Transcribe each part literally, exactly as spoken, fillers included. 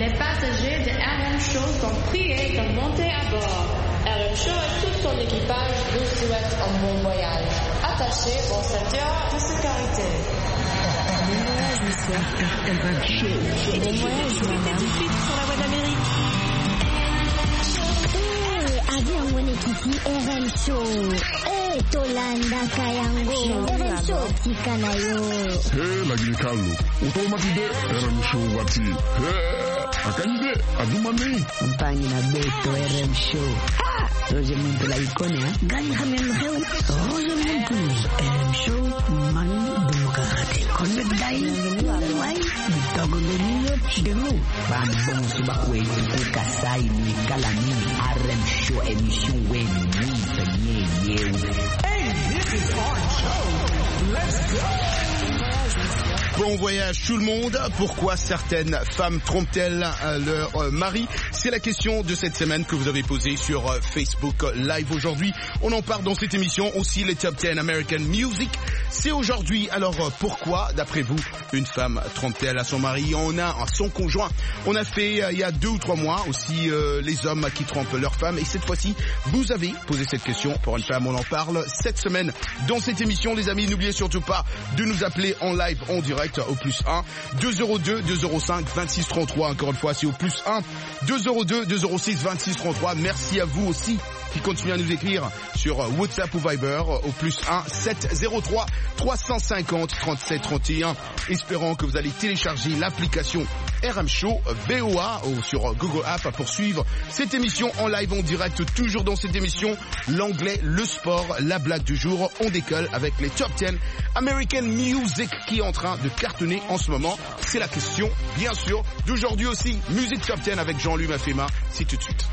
Les passagers de R M Show sont priés de monter à bord. R M Show et tout son équipage vous souhaitent un bon voyage. Attachez vos ceintures de sécurité. Bon voyage, monsieur. R M Show. Bon voyage, maman. Tout de suite sur la voie d'Amérique. Eh, avion mwene kiti R M Show. Eh, Tolanda Kayango. R M Show tika na yo. Eh, lagi kalu. Utomatide R M Show wati. Eh, akande adumani. Mpangi na beto R M Show. Ah, Roger Muntu la ikone ha. Gani khamen kheu. Roger Muntu. R M Show man dumukakate. Konbe dai. Wai. Bitogo benio chidemu. Bambon suba kwetu kukasai ni kalani. R M Show emission wen ni penye yeu. Hey, this is our show. Let's go. Bon voyage tout le monde. Pourquoi certaines femmes trompent-elles leur euh, mari? C'est la question de cette semaine que vous avez posée sur euh, Facebook Live aujourd'hui. On en parle dans cette émission. Aussi les Top dix American Music. C'est aujourd'hui. Alors euh, pourquoi, d'après vous, une femme trompe-t-elle à son mari? On a à son conjoint. On a fait euh, il y a deux ou trois mois aussi euh, les hommes qui trompent leur femme. Et cette fois-ci, vous avez posé cette question pour une femme. On en parle cette semaine dans cette émission. Les amis, n'oubliez surtout pas de nous appeler en live, en direct au plus un, deux zéro deux, deux zéro cinq, vingt-six trente-trois. Encore une fois, c'est au plus un, deux zéro deux, deux zéro six, vingt-six trente-trois. Merci à vous aussi qui continuez à nous écrire sur WhatsApp ou Viber au plus un, sept zéro trois, trois cent cinquante, trente-sept trente et un. Espérant que vous allez télécharger l'application R M Show V O A ou sur Google App pour suivre cette émission en live, en direct. Toujours dans cette émission, l'anglais, le sport, la blague du jour. On décolle avec les Top dix American Music qui est en train de cartonner en ce moment. C'est la question, bien sûr, d'aujourd'hui aussi. Musique Top dix avec Jean-Louis Mafema. C'est tout de suite.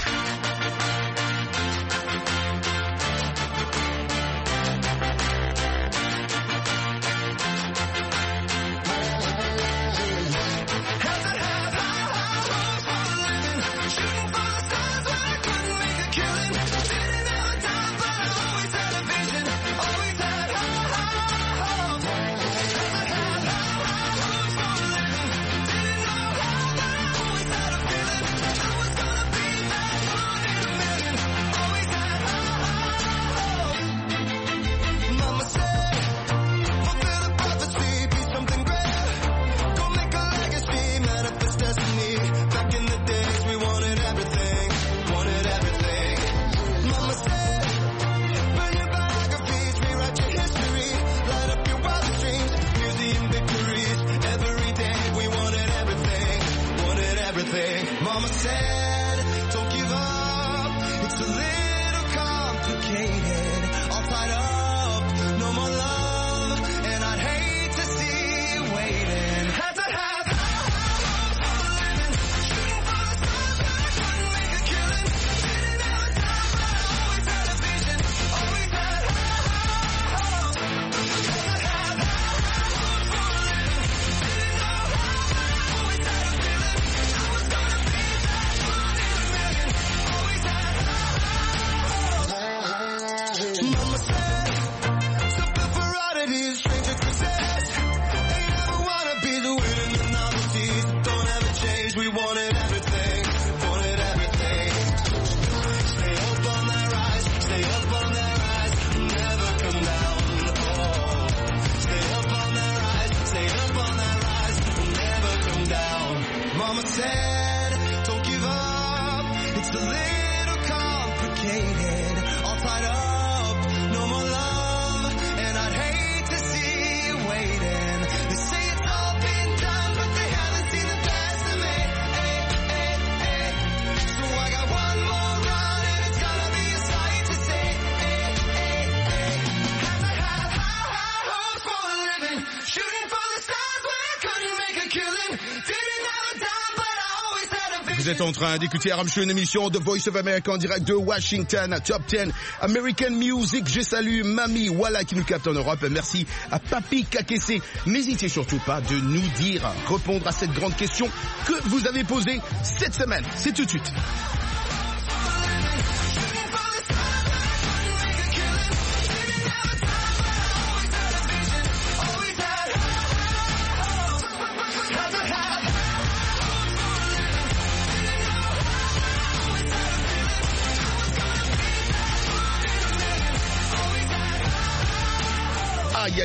Vous êtes en train d'écouter R M Show, une émission de Voice of America en direct de Washington. Top dix American Music. Je salue Mamie Walla qui nous capte en Europe. Merci à Papi Kakessé. N'hésitez surtout pas de nous dire, répondre à cette grande question que vous avez posée cette semaine. C'est tout de suite.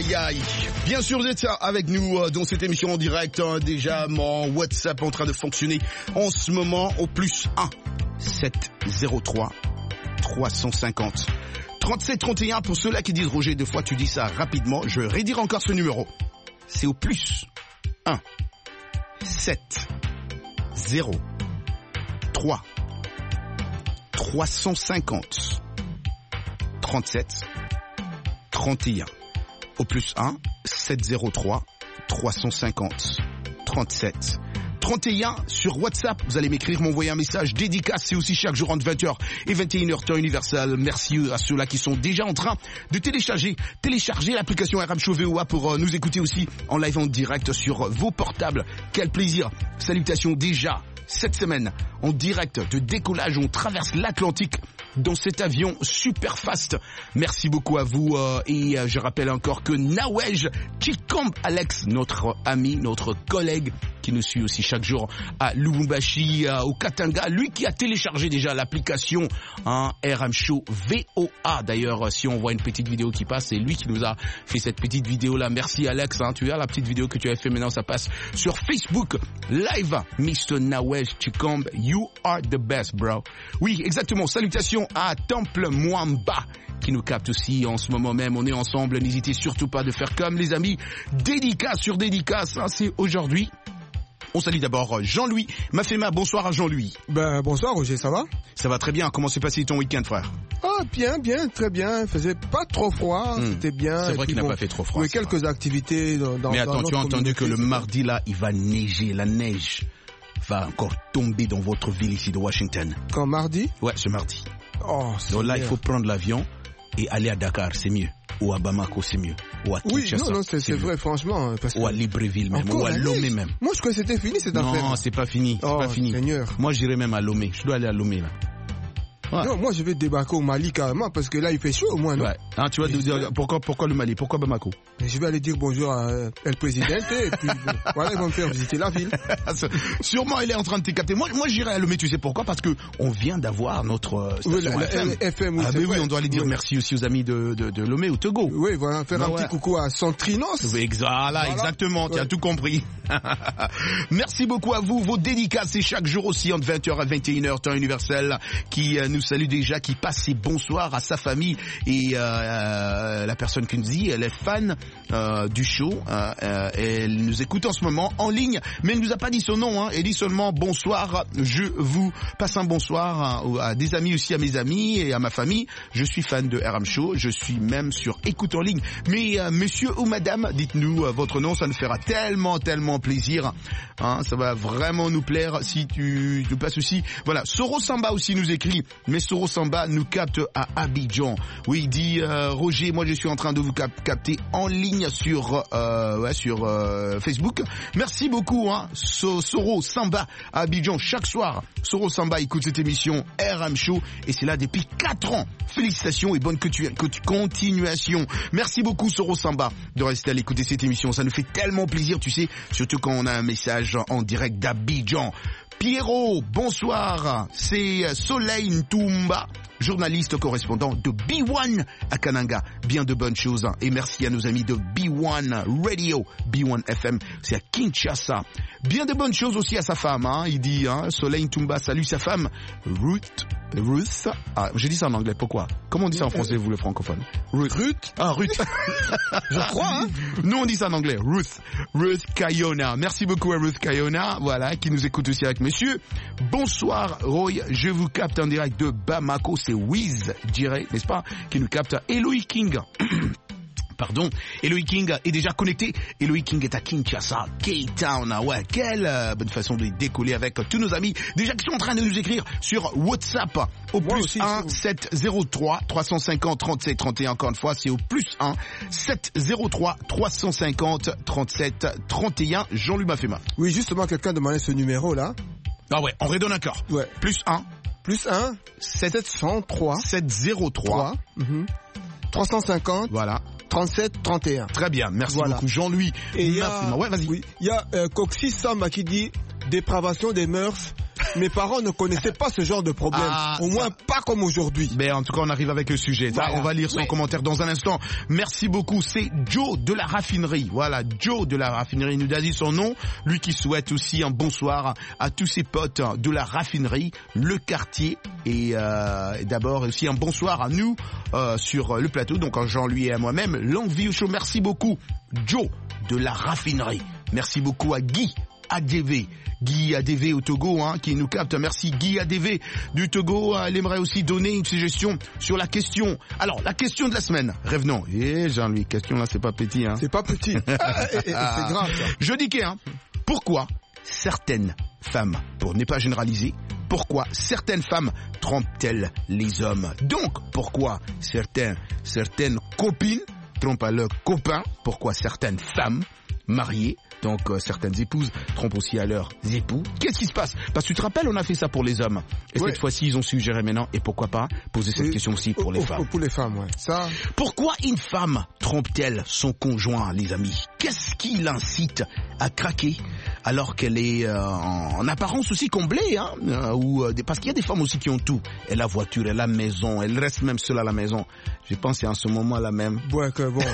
aïe aïe. Bien sûr, vous êtes avec nous euh, dans cette émission en direct. Hein, déjà, mon WhatsApp en train de fonctionner en ce moment au plus un sept zéro trois trois cent cinquante trente-sept trente et un. Pour ceux-là qui disent Roger, deux fois tu dis ça rapidement, je redire encore ce numéro. C'est au plus un sept zéro trois trois cent cinquante trente-sept trente et un. Au plus un sept zéro trois trois cent cinquante trente-sept trente et un sur WhatsApp. Vous allez m'écrire, m'envoyer un message dédicace. C'est aussi chaque jour entre vingt heures et vingt et une heures temps universel. Merci à ceux-là qui sont déjà en train de télécharger, télécharger l'application R M Show V O A pour euh, nous écouter aussi en live en direct sur vos portables. Quel plaisir. Salutations déjà cette semaine en direct de décollage. On traverse l'Atlantique dans cet avion super fast. Merci beaucoup à vous euh, et euh, je rappelle encore que Nawej Chikomb Alex, notre ami, notre collègue qui nous suit aussi chaque jour à Lubumbashi, euh, au Katanga, lui qui a téléchargé déjà l'application hein, R M Show V O A. D'ailleurs, si on voit une petite vidéo qui passe, c'est lui qui nous a fait cette petite vidéo là. Merci Alex, hein, tu as la petite vidéo que tu as fait maintenant, ça passe sur Facebook Live. mister Nawej Chikomb, you are the best, bro. Oui, exactement. Salutations à Temple Mwamba qui nous capte aussi en ce moment même. On est ensemble. N'hésitez surtout pas de faire comme les amis. Dédicace sur dédicace. Hein, c'est aujourd'hui. On salue d'abord Jean-Louis Mafema. Bonsoir à Jean-Louis. Ben, bonsoir Roger, ça va? Ça va très bien. Comment s'est passé ton week-end, frère? Ah, bien, bien, très bien. Il faisait pas trop froid, mmh. C'était bien. C'est vrai qu'il n'a bon, pas fait trop froid. Oui, quelques vrai. activités dans, dans Mais attends, dans tu as entendu que le bien. mardi, là, il va neiger. La neige va encore tomber dans votre ville ici de Washington. Quand mardi? Ouais, ce mardi. Oh, donc là, bien. il faut prendre l'avion et aller à Dakar, c'est mieux. Ou à Bamako, c'est mieux. Ou à Kinshasa, oui, non, non, c'est, c'est vrai, franchement. Parce ou à Libreville même, ou à Lomé même. Moi, je croyais que c'était fini cette non, affaire. Non, c'est pas fini, c'est oh, pas fini. Seigneur. Moi, j'irai même à Lomé. Je dois aller à Lomé, là. Ouais. Non, moi je vais débarquer au Mali carrément parce que là il fait chaud au moins, non? Ouais. Hein, tu vas dire pourquoi, pourquoi le Mali, pourquoi Bamako? Je vais aller dire bonjour à euh, El Presidente et puis bon, voilà, ils vont me faire visiter la ville. Sûrement il est en train de te capter. Moi, moi j'irai à Lomé, tu sais pourquoi? Parce que on vient d'avoir notre euh, station oui, la, la, F M. F M oui, ah mais vrai. oui, on doit aller dire oui. merci aussi aux amis de, de, de Lomé au Togo. Oui, voilà, faire bah, un ouais. petit coucou à Centrinos. Oui, exa- là, voilà, exactement, ouais. Tu as tout compris. Merci beaucoup à vous. Vos dédicaces, c'est chaque jour aussi entre vingt heures et vingt et une heures temps universel qui euh, nous salue déjà, qui passe ses bonsoirs à sa famille et euh, la personne qui nous dit elle est fan euh, du show. Euh, euh, elle nous écoute en ce moment en ligne, mais elle nous a pas dit son nom. Hein. Elle dit seulement bonsoir. Je vous passe un bonsoir hein, à des amis aussi, à mes amis et à ma famille. Je suis fan de R M Show. Je suis même sur écoute en ligne. Mais euh, monsieur ou madame, dites-nous euh, votre nom. Ça nous fera tellement, tellement plaisir. Hein, ça va vraiment nous plaire si tu nous passes aussi. Voilà, Soro Samba aussi nous écrit. Mais Soro Samba nous capte à Abidjan. Oui, il dit euh, Roger, moi je suis en train de vous cap- capter en ligne sur euh, ouais, sur euh, Facebook. Merci beaucoup, hein, so- Soro Samba à Abidjan chaque soir. Soro Samba écoute cette émission R M Show et c'est là depuis quatre ans. Félicitations et bonne continuation. Merci beaucoup Soro Samba de rester à l'écouter cette émission. Ça nous fait tellement plaisir, tu sais, surtout quand on a un message en direct d'Abidjan. Pierrot, bonsoir. C'est Soleil Ntumba, journaliste correspondant de B un à Kananga. Bien de bonnes choses. Et merci à nos amis de B un Radio, B un F M, c'est à Kinshasa. Bien de bonnes choses aussi à sa femme. Hein. Il dit, hein, Soleil Ntumba salue sa femme, Ruth. Ruth. Ah, j'ai dit ça en anglais, pourquoi? Comment on dit ça en français, vous, le francophone? Ruth. Ruth. Ah, Ruth. Je crois, hein. Nous, on dit ça en anglais. Ruth. Ruth Kayona. Merci beaucoup à Ruth Kayona, voilà, qui nous écoute aussi avec monsieur. Bonsoir, Roy. Je vous capte en direct de Bamako. C'est Wiz, dirais, n'est-ce pas? Qui nous capte. Eloy King. Pardon, Eloy King est déjà connecté. Eloy King est à Kinshasa, K-Town. Ouais, quelle euh, bonne façon de décoller avec tous nos amis. Déjà qui sont en train de nous écrire sur WhatsApp au Moi plus aussi, un sept zéro trois trois cent cinquante trente-sept trente et un. Encore une fois, c'est au plus un sept zéro trois trois cent cinquante trente-sept trente et un. Jean-Louis Mafema. Oui, justement, quelqu'un demandait ce numéro là. Ah ouais, on redonne encore. Ouais. Plus un. Plus un. sept cent trois. sept zéro trois. Mm-hmm. trois cent cinquante. Voilà. trente-sept trente et un. Très bien, merci voilà. beaucoup Jean-Louis. Et il y a, ouais, vas-y. Oui, il y a euh, Coxy Samba qui dit dépravation des mœurs mes parents ne connaissaient pas ce genre de problème. Ah, Au moins ça... pas comme aujourd'hui. Ben, en tout cas, on arrive avec le sujet. Voilà. Ça, on va lire son oui. commentaire dans un instant. Merci beaucoup. C'est Joe de la raffinerie. Voilà, Joe de la raffinerie nous a dit son nom. Lui qui souhaite aussi un bonsoir à tous ses potes de la raffinerie, le quartier et, euh, et d'abord aussi un bonsoir à nous euh, sur le plateau. Donc à Jean-Louis et à moi-même. Longue vie au show. Merci beaucoup, Joe de la raffinerie. Merci beaucoup à Guy A D V. Guy A D V au Togo, hein, qui nous capte. Merci Guy A D V du Togo. Elle aimerait aussi donner une suggestion sur la question. Alors, la question de la semaine. Revenons. Eh, Jean-Louis, question là, c'est pas petit, hein. C'est pas petit. Ah, et, et, c'est grave, ça. Je dis que, hein, pourquoi certaines femmes, pour ne pas généraliser, pourquoi certaines femmes trompent-elles les hommes? Donc, pourquoi certains, certaines copines trompent leurs copains? Pourquoi certaines femmes mariées, donc euh, certaines épouses, trompent aussi à leurs époux? Qu'est-ce qui se passe? Parce que tu te rappelles, on a fait ça pour les hommes. Et ouais. cette fois-ci, ils ont suggéré maintenant, et pourquoi pas poser cette et, question aussi pour oh, les oh, femmes. Pour les femmes, ouais. Ça... Pourquoi une femme trompe-t-elle son conjoint, les amis? Qu'est-ce qui l'incite à craquer alors qu'elle est euh, en, en apparence aussi comblée, hein, euh, ou, euh, parce qu'il y a des femmes aussi qui ont tout. Elle a la voiture, elle a la maison, elle reste même seule à la maison. Je pense c'est en ce moment là même. Ouais, que bon.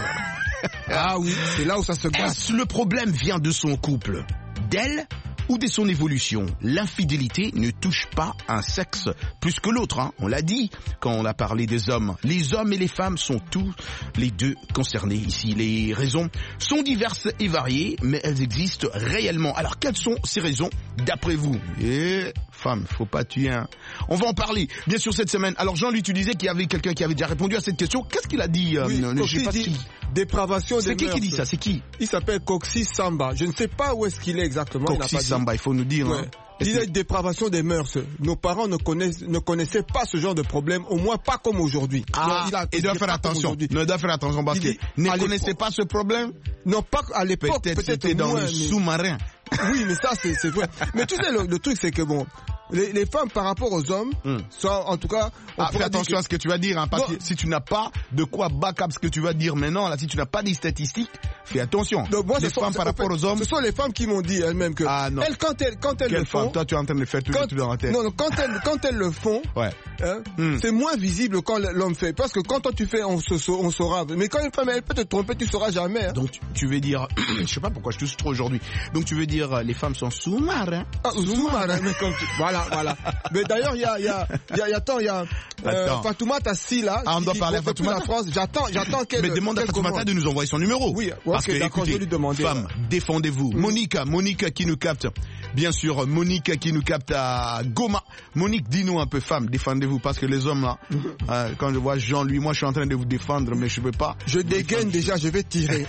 Ah oui, c'est là où ça se passe. Le problème vient de son couple, d'elle ou de son évolution. L'infidélité ne touche pas un sexe plus que l'autre, hein. On l'a dit quand on a parlé des hommes. Les hommes et les femmes sont tous les deux concernés ici. Les raisons sont diverses et variées, mais elles existent réellement. Alors quelles sont ces raisons d'après vous? Et femme, faut pas tuer un... On va en parler, bien sûr, cette semaine. Alors Jean-Louis, tu disais qu'il y avait quelqu'un qui avait déjà répondu à cette question. Qu'est-ce qu'il a dit? Oui, euh, je sais pas dit qui. Dépravation des C'est qui mœurs. qui dit ça? C'est qui? Il s'appelle Coxy Samba. Je ne sais pas où est-ce qu'il est exactement. Coxy il Samba, il faut nous dire. Ouais. Hein. Il y a une dépravation des mœurs. Nos parents ne, connaissent, ne connaissaient pas ce genre de problème, au moins pas comme aujourd'hui. Ah, il, a, il doit faire attention. Il doit faire attention parce qu'il ne connaissait pas ce problème. Non, pas à l'époque. Peut-être, peut-être c'était dans moins, le mais... sous-marin. Oui, mais ça, c'est, c'est vrai. Mais tu sais, le, le truc, c'est que bon, les, les femmes par rapport aux hommes, mm. sont, en tout cas... Ah, fais attention que... à ce que tu vas dire, hein, parce non. que si tu n'as pas de quoi back up ce que tu vas dire maintenant, là, si tu n'as pas des statistiques, fais attention. Donc, moi, les sont, femmes par fait, rapport aux hommes... Ce sont les femmes qui m'ont dit elles-mêmes que... Ah, non. Elles, quand elles, quand elles Quelle le font... femme? Toi, tu es en train de le faire tout, quand, tout dans la tête. Non, non, quand elles, quand elles le font, ouais. hein, mm. c'est moins visible quand l'homme fait. Parce que quand toi tu fais, on, se, on saura. Mais quand une femme, elle peut te tromper, tu sauras jamais. Hein. Donc, tu, tu veux dire... je sais pas pourquoi je touche trop aujourd'hui. Donc, tu veux dire, les femmes sont sous-marins. Ah, sous-marins, mais comme tu... Voilà, voilà. Mais d'ailleurs, il y a, il y a, il y a, attends, il y a, euh, Fatoumata Assi, là. Ah, on doit parler à Fatoumata. La France, j'attends, j'attends qu'elle... Mais demande à Fatoumata de nous envoyer son numéro. Oui, parce okay, que, écoutez, je vais lui demander. Femme, défendez-vous. Mm. Monica, Monica qui nous capte. Bien sûr, Monique qui nous capte à Goma. Monique, dis-nous un peu, femme, défendez-vous, parce que les hommes, là, euh, quand je vois Jean-Louis, moi, je suis en train de vous défendre, mais je ne peux pas. Je dégaine déjà, je vais tirer.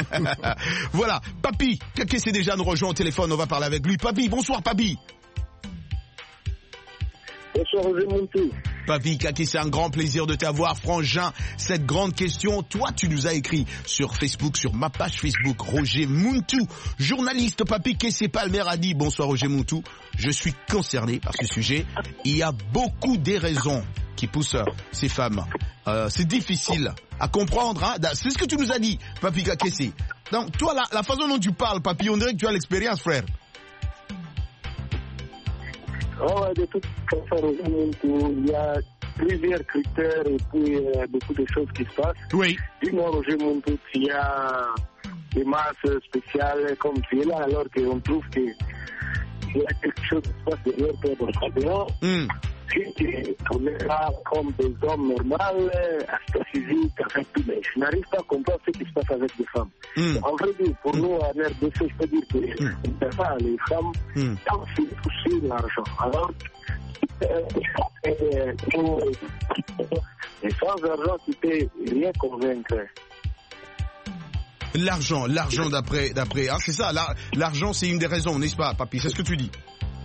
Voilà. Papi, qui c'est déjà nous rejoint au téléphone, on va parler avec lui. Papi, bonsoir, Papi. Bonsoir, Roger Montou. Papi, Kaki, c'est un grand plaisir de t'avoir, frangin. Cette grande question, toi, tu nous as écrit sur Facebook, sur ma page Facebook, Roger Montou, journaliste. Papi, Kessé Palmer a dit, bonsoir Roger Montou, je suis concerné par ce sujet. Il y a beaucoup des raisons qui poussent ces femmes. Euh, c'est difficile à comprendre, hein. C'est ce que tu nous as dit, Papi Kessé. Donc, toi, la, la façon dont tu parles, Papi, on dirait que tu as l'expérience, frère. Oh, de toute façon, il y a plusieurs critères et puis euh, beaucoup de choses qui se passent. Oui. Dis-moi, Roger Montou, s'il y a des masses spéciales comme tu es là, alors qu'on trouve qu'il y a quelque chose qui se passe derrière toi dans le dehors. Mm. Si tu es là comme des hommes normaux, aspect physique, avec tout, mais je n'arrive pas à comprendre ce qui se passe avec les femmes. Mm. En vrai, pour mm. nous, à R D C, je peux dire que mm. on ne fait pas les femmes mm. tant qu'ils touchent l'argent. Alors, et sans argent, tu peux rien convaincre. L'argent, l'argent d'après, d'après, ah, c'est ça, l'argent c'est une des raisons, n'est-ce pas, Papi? C'est ce que tu dis.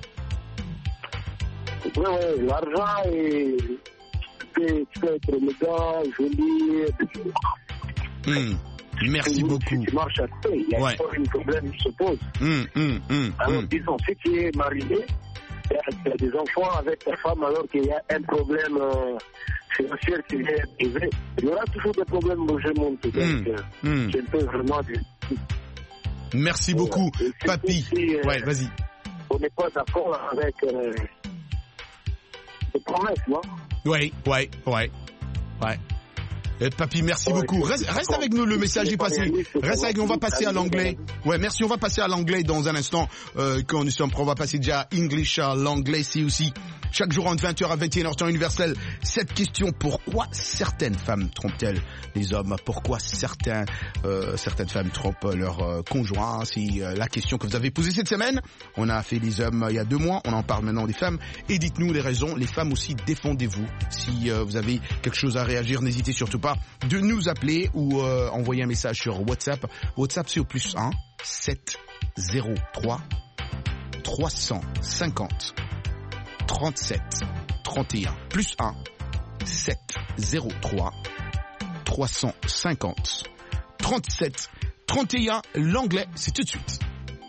Oui, oui, l'argent est... Tu peux être élégant, joli... Mmh. Merci beaucoup. Si tu marches à côté, il y a ouais. un problème qui se pose. Mmh, mmh, mmh, alors, mmh. disons, si tu es marié, tu as des enfants avec ta femme alors qu'il y a un problème euh, financier qui vient arriver, il y aura toujours des problèmes où je monte. Donc, mmh, mmh. je peux vraiment dire... Merci beaucoup, euh, Papi. Si, euh, ouais, vas-y. on n'est pas d'accord avec euh, les promesses, non? Oui, oui, oui. Ouais. Eh, Papy, merci ouais, beaucoup. Reste, reste avec nous, le message est passé. Reste avec nous, on va passer à l'anglais. Ouais, merci, on va passer à l'anglais dans un instant. Euh, quand nous sommes prêts, on va passer déjà à English, à l'anglais, c'est aussi chaque jour entre vingt heures à vingt et une heures temps universel. Cette question, pourquoi certaines femmes trompent-elles les hommes? Pourquoi certains, euh, certaines femmes trompent leur euh, conjoint? C'est euh, la question que vous avez posée cette semaine. On a fait les hommes il y a deux mois, on en parle maintenant des femmes. Et dites-nous les raisons. Les femmes aussi, défendez-vous. Si euh, vous avez quelque chose à réagir, n'hésitez surtout pas de nous appeler ou euh, envoyer un message sur WhatsApp. WhatsApp, c'est au plus un sept zéro trois trois cent cinquante trente-sept trente et un. Plus un sept zéro trois trois cent cinquante trente-sept trente et un. L'anglais, c'est tout de suite.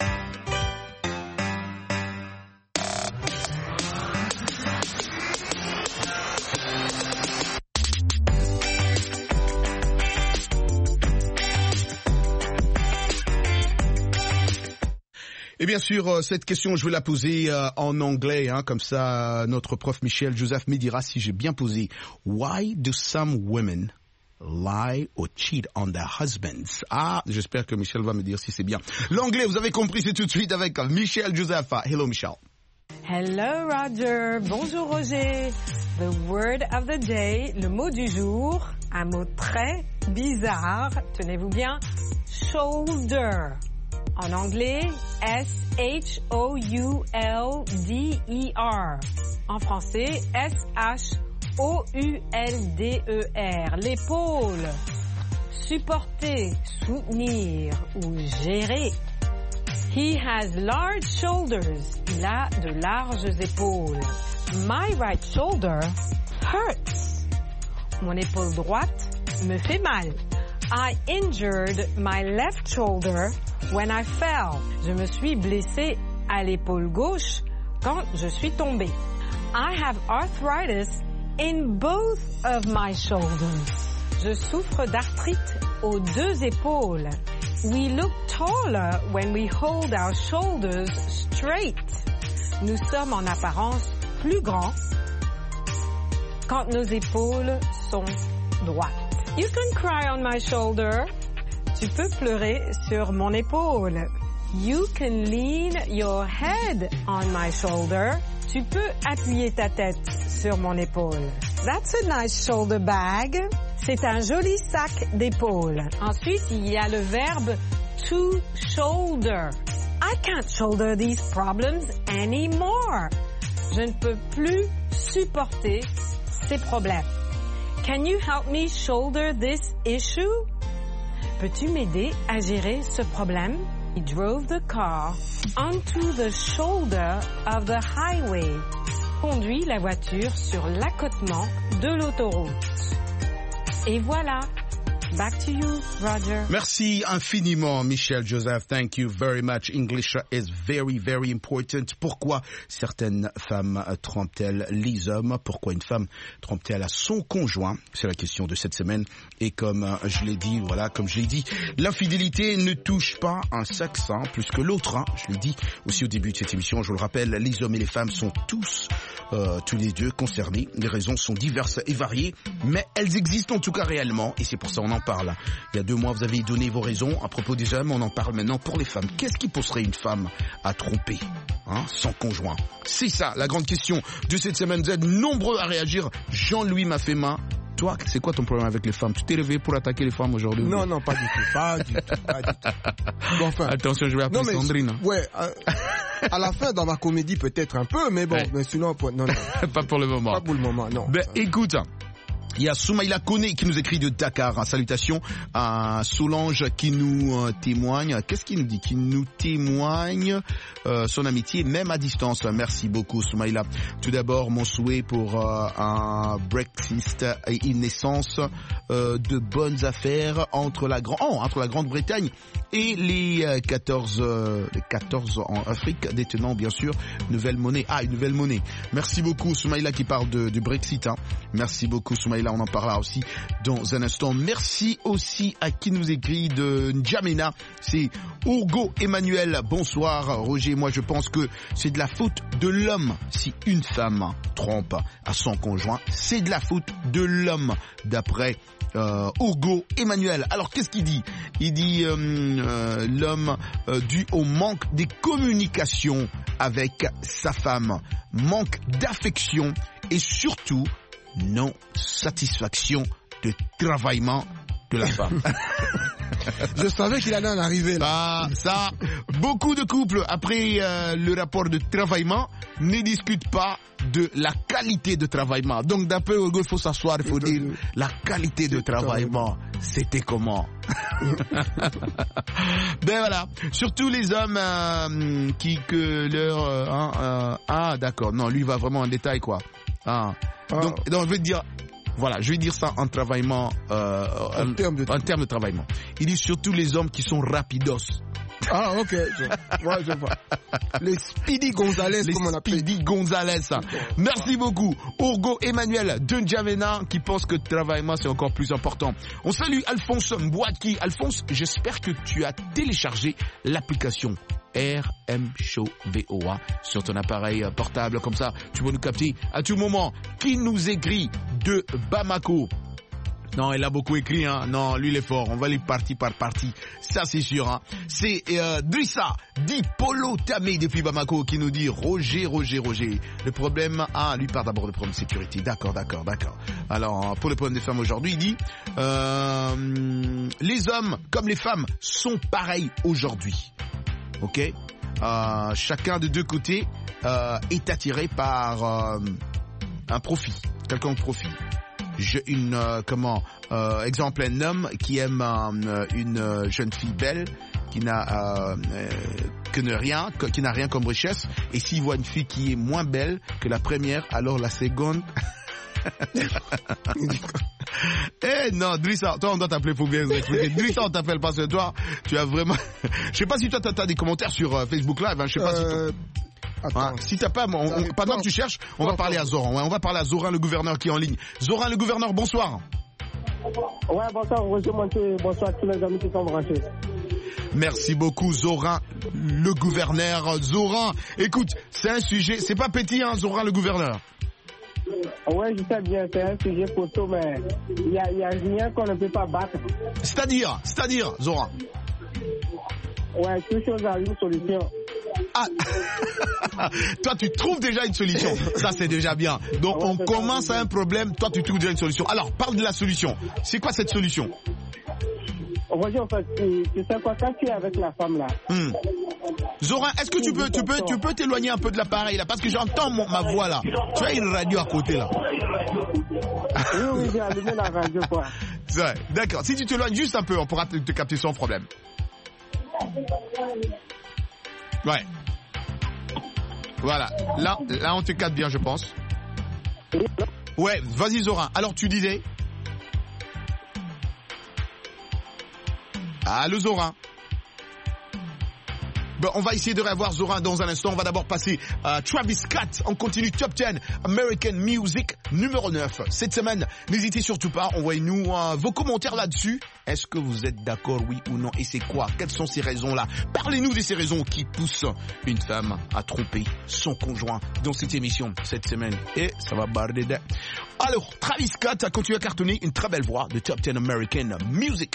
Et bien sûr, cette question, je vais la poser euh, en anglais, hein, comme ça, notre prof Michel Joseph me dira si j'ai bien posé. Why do some women lie or cheat on their husbands? Ah, j'espère que Michel va me dire si c'est bien. L'anglais, vous avez compris, c'est tout de suite avec Michel Joseph. Hello, Michel. Hello, Roger. Bonjour, Roger. The word of the day, le mot du jour, un mot très bizarre. Tenez-vous bien, shoulder. En anglais, S H O U L D E R. En français, S H O U L D E R. L'épaule. Supporter, soutenir ou gérer. He has large shoulders. Il a de larges épaules. My right shoulder hurts. Mon épaule droite me fait mal. I injured my left shoulder when I fell. Je me suis blessé à l'épaule gauche quand je suis tombé. I have arthritis in both of my shoulders. Je souffre d'arthrite aux deux épaules. We look taller when we hold our shoulders straight. Nous sommes en apparence plus grands quand nos épaules sont droites. You can cry on my shoulder. Tu peux pleurer sur mon épaule. You can lean your head on my shoulder. Tu peux appuyer ta tête sur mon épaule. That's a nice shoulder bag. C'est un joli sac d'épaule. Ensuite, il y a le verbe to shoulder. I can't shoulder these problems anymore. Je ne peux plus supporter ces problèmes. Can you help me shoulder this issue? Peux-tu m'aider à gérer ce problème? He drove the car onto the shoulder of the highway. Conduit la voiture sur l'accotement de l'autoroute. Et voilà. Back to you, Roger. Merci infiniment, Michel Joseph. Thank you very much. English is very, very important. Pourquoi certaines femmes trompent-elles les hommes? Pourquoi une femme trompe-t-elle à son conjoint? C'est la question de cette semaine. Et comme je l'ai dit, voilà, comme je l'ai dit, l'infidélité ne touche pas un sexe hein, plus que l'autre. Hein. Je l'ai dit aussi au début de cette émission. Je vous le rappelle, les hommes et les femmes sont tous, euh, tous les deux concernés. Les raisons sont diverses et variées, mais elles existent en tout cas réellement. Et c'est pour ça qu'on en parle. Il y a deux mois, vous avez donné vos raisons à propos des hommes. On en parle maintenant pour les femmes. Qu'est-ce qui pousserait une femme à tromper hein, son conjoint? C'est ça, la grande question de cette semaine. Vous êtes nombreux à réagir. Jean-Louis m'a fait main. Toi, c'est quoi ton problème avec les femmes? Tu t'es levé pour attaquer les femmes aujourd'hui? Non, non, pas du tout. Pas du tout. Pas du tout. Bon, enfin, attention, je vais appeler non, mais, Sandrine. Ouais, à, à la fin, dans ma comédie, peut-être un peu, mais bon, ouais. Mais sinon, non, non. Pas pour le moment. Pas pour le moment, non. Ben, écoute. Il y a Soumaïla Kone qui nous écrit de Dakar. Salutations à Solange qui nous euh, témoigne. Qu'est-ce qu'il nous dit? Qui nous témoigne euh, son amitié même à distance. Merci beaucoup Soumaïla. Tout d'abord, mon souhait pour euh, un Brexit et une naissance euh, de bonnes affaires entre la, Grand- oh, entre la Grande-Bretagne et les euh, quatorze, euh, les quatorze en Afrique détenant bien sûr nouvelle monnaie. Ah, une nouvelle monnaie. Merci beaucoup Soumaïla qui parle de, du Brexit. Hein. Merci beaucoup Soumaïla. est là, on en parlera aussi dans un instant. Merci aussi à qui nous écrit de N'Djamena, c'est Urgo Emmanuel. Bonsoir Roger, moi je pense que c'est de la faute de l'homme si une femme trompe à son conjoint, c'est de la faute de l'homme d'après Euh, Urgo Emmanuel. Alors qu'est-ce qu'il dit? Il dit euh, euh, l'homme euh, dû au manque des communications avec sa femme, manque d'affection et surtout non satisfaction de travaillement de la femme. Je savais qu'il allait en arriver là. Ça, ça, beaucoup de couples après euh, le rapport de travaillement ne discutent pas de la qualité de travaillement. Donc d'après Urgo, il faut s'asseoir, il faut dire la qualité de travaillement, c'était comment? Ben voilà, surtout les hommes euh, qui que leur euh, hein, euh, ah d'accord, non lui va vraiment en détail quoi. Ah. Ah. Donc, donc je vais te dire. Voilà, je vais dire ça en travaillement, euh, en, en, termes de... en termes de travaillement. Il dit surtout les hommes qui sont rapidos. Ah, ok. Je, ouais, je vois. Les Speedy Gonzalez, les comme on appelle. Speedy Gonzalez. Merci beaucoup. Urgo Emmanuel de N'Djamena qui pense que le travaillement c'est encore plus important. On salue Alphonse Mbouaki. Alphonse, j'espère que tu as téléchargé l'application R M Show V O A sur ton appareil portable, comme ça tu peux nous capter à tout moment. Qui nous écrit de Bamako? Non, il a beaucoup écrit, hein. Non, lui il est fort. On va aller partie par partie. Ça c'est sûr, hein. C'est euh, Drissa, dit Polo Tamé depuis Bamako qui nous dit Roger, Roger, Roger. Le problème, ah, lui part d'abord le problème de sécurité. D'accord, d'accord, d'accord. Alors, pour le problème des femmes aujourd'hui, il dit euh, les hommes comme les femmes sont pareils aujourd'hui. Ok, euh, chacun de deux côtés euh, est attiré par euh, un profit, quelqu'un de profit. Je, une euh, comment euh, exemple un homme qui aime euh, une jeune fille belle qui n'a euh, euh, que ne rien, que, qui n'a rien comme richesse, et s'il voit une fille qui est moins belle que la première, alors la seconde. Eh non, Drissa, toi on doit t'appeler pour bien expliquer. Drissa, on t'appelle parce que toi, tu as vraiment. Je sais pas si toi t'as, t'as des commentaires sur euh, Facebook Live. Hein, je sais pas euh... si. Hein, si t'as pas, on, on, pendant que tu cherches, on va parler à Zoran. Ouais, on va parler à Zoran, le gouverneur qui est en ligne. Zoran, le gouverneur, bonsoir. Ouais, bonsoir, Roger Monté, bonsoir tous les amis qui sont branchés. Merci beaucoup, Zoran, le gouverneur. Zoran, écoute, c'est un sujet, c'est pas petit, hein, Zoran, le gouverneur. Ouais, je sais bien, c'est un sujet poteau, mais il y a, y a rien qu'on ne peut pas battre. C'est-à-dire, c'est-à-dire, Zoran. Ouais, toute chose a une solution. Ah, toi tu trouves déjà une solution, ça c'est déjà bien. Donc ouais, on commence à un problème, toi tu trouves déjà une solution. Alors parle de la solution. C'est quoi cette solution? Roger, en fait, tu, tu sais quoi, quand tu es avec la femme là. Hmm. Zoran, est-ce que tu peux, tu peux, tu peux t'éloigner un peu de l'appareil là, parce que j'entends mon, ma voix là. Tu as une radio à côté là. Oui, oui, j'ai allumé la radio quoi. C'est vrai, d'accord. Si tu t'éloignes juste un peu, on pourra te, te capter sans problème. Ouais. Voilà. Là, là, on te capte bien, je pense. Ouais, vas-y, Zoran. Alors, tu disais? Allô, Zoran. Bon, on va essayer de revoir Zoran dans un instant. On va d'abord passer à Travis Scott. On continue Top dix American Music numéro neuf. Cette semaine, n'hésitez surtout pas. Envoyez-nous euh, vos commentaires là-dessus. Est-ce que vous êtes d'accord, oui ou non? Et c'est quoi? Quelles sont ces raisons-là? Parlez-nous de ces raisons qui poussent une femme à tromper son conjoint dans cette émission cette semaine. Et ça va barder de... Alors, Travis Scott a continué à cartonner une très belle voix de Top dix American Music.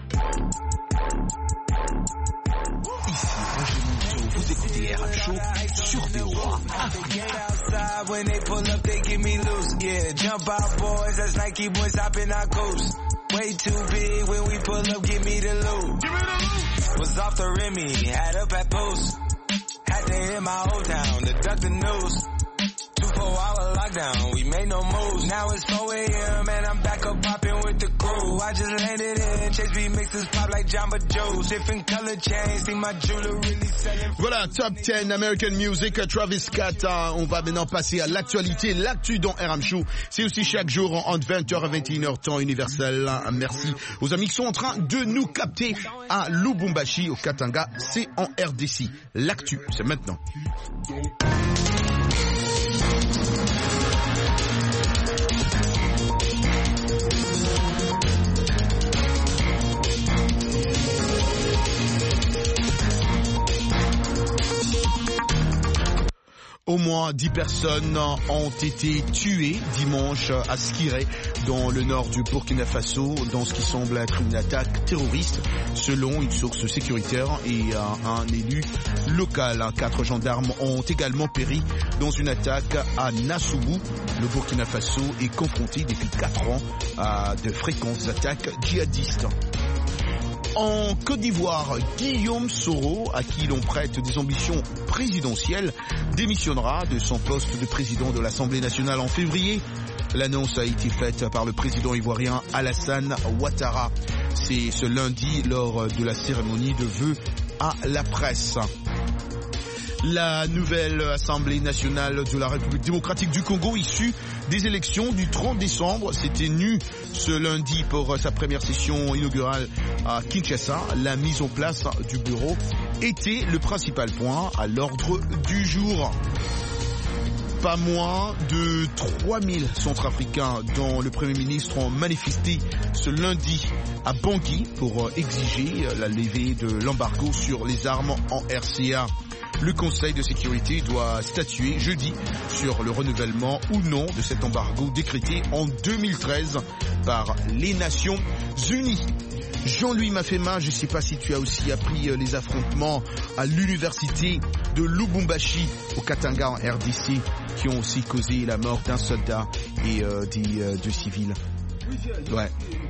Ici, Roger Monteau, vous écoutez R M Show sur V O A Africa. When they pull up, they give me loose. Yeah, jump out, boys. That's Nike boys hopping our coast. Way too big when we pull up, give me the loot. Was off the Remy, had up at post. Had to hit my old town to duck the news. Two four hour lockdown, we made no moves. Now it's four a.m. and I'm back up popping with the crew. I just landed in, Chase B mixes pop like Jamba Joe's. Different color chains, see my jewelry really selling. Voilà, Top dix American Music, Travis Scott. On va maintenant passer à l'actualité, l'actu dans R M Show. C'est aussi chaque jour entre vingt heures et vingt et une heures temps universel. Merci aux amis qui sont en train de nous capter à Lubumbashi, au Katanga. C'est en R D C. L'actu, c'est maintenant. moins dix personnes ont été tuées dimanche à Skiré, dans le nord du Burkina Faso, dans ce qui semble être une attaque terroriste, selon une source sécuritaire et un élu local. Quatre gendarmes ont également péri dans une attaque à Nassoubou. Le Burkina Faso est confronté depuis quatre ans à de fréquentes attaques djihadistes. En Côte d'Ivoire, Guillaume Soro, à qui l'on prête des ambitions présidentielles, démissionnera de son poste de président de l'Assemblée nationale en février. L'annonce a été faite par le président ivoirien Alassane Ouattara. C'est ce lundi lors de la cérémonie de vœux à la presse. La nouvelle Assemblée nationale de la République démocratique du Congo, issue des élections du trente décembre, s'est tenue ce lundi pour sa première session inaugurale à Kinshasa. La mise en place du bureau était le principal point à l'ordre du jour. Pas moins de trois mille Centrafricains, dont le Premier ministre, ont manifesté ce lundi à Bangui pour exiger la levée de l'embargo sur les armes en R C A. Le Conseil de sécurité doit statuer jeudi sur le renouvellement ou non de cet embargo décrété en deux mille treize par les Nations Unies. Jean-Louis Mafema, je ne sais pas si tu as aussi appris les affrontements à l'université de Lubumbashi au Katanga en R D C, qui ont aussi causé la mort d'un soldat et euh, des euh, deux civils. Ouais.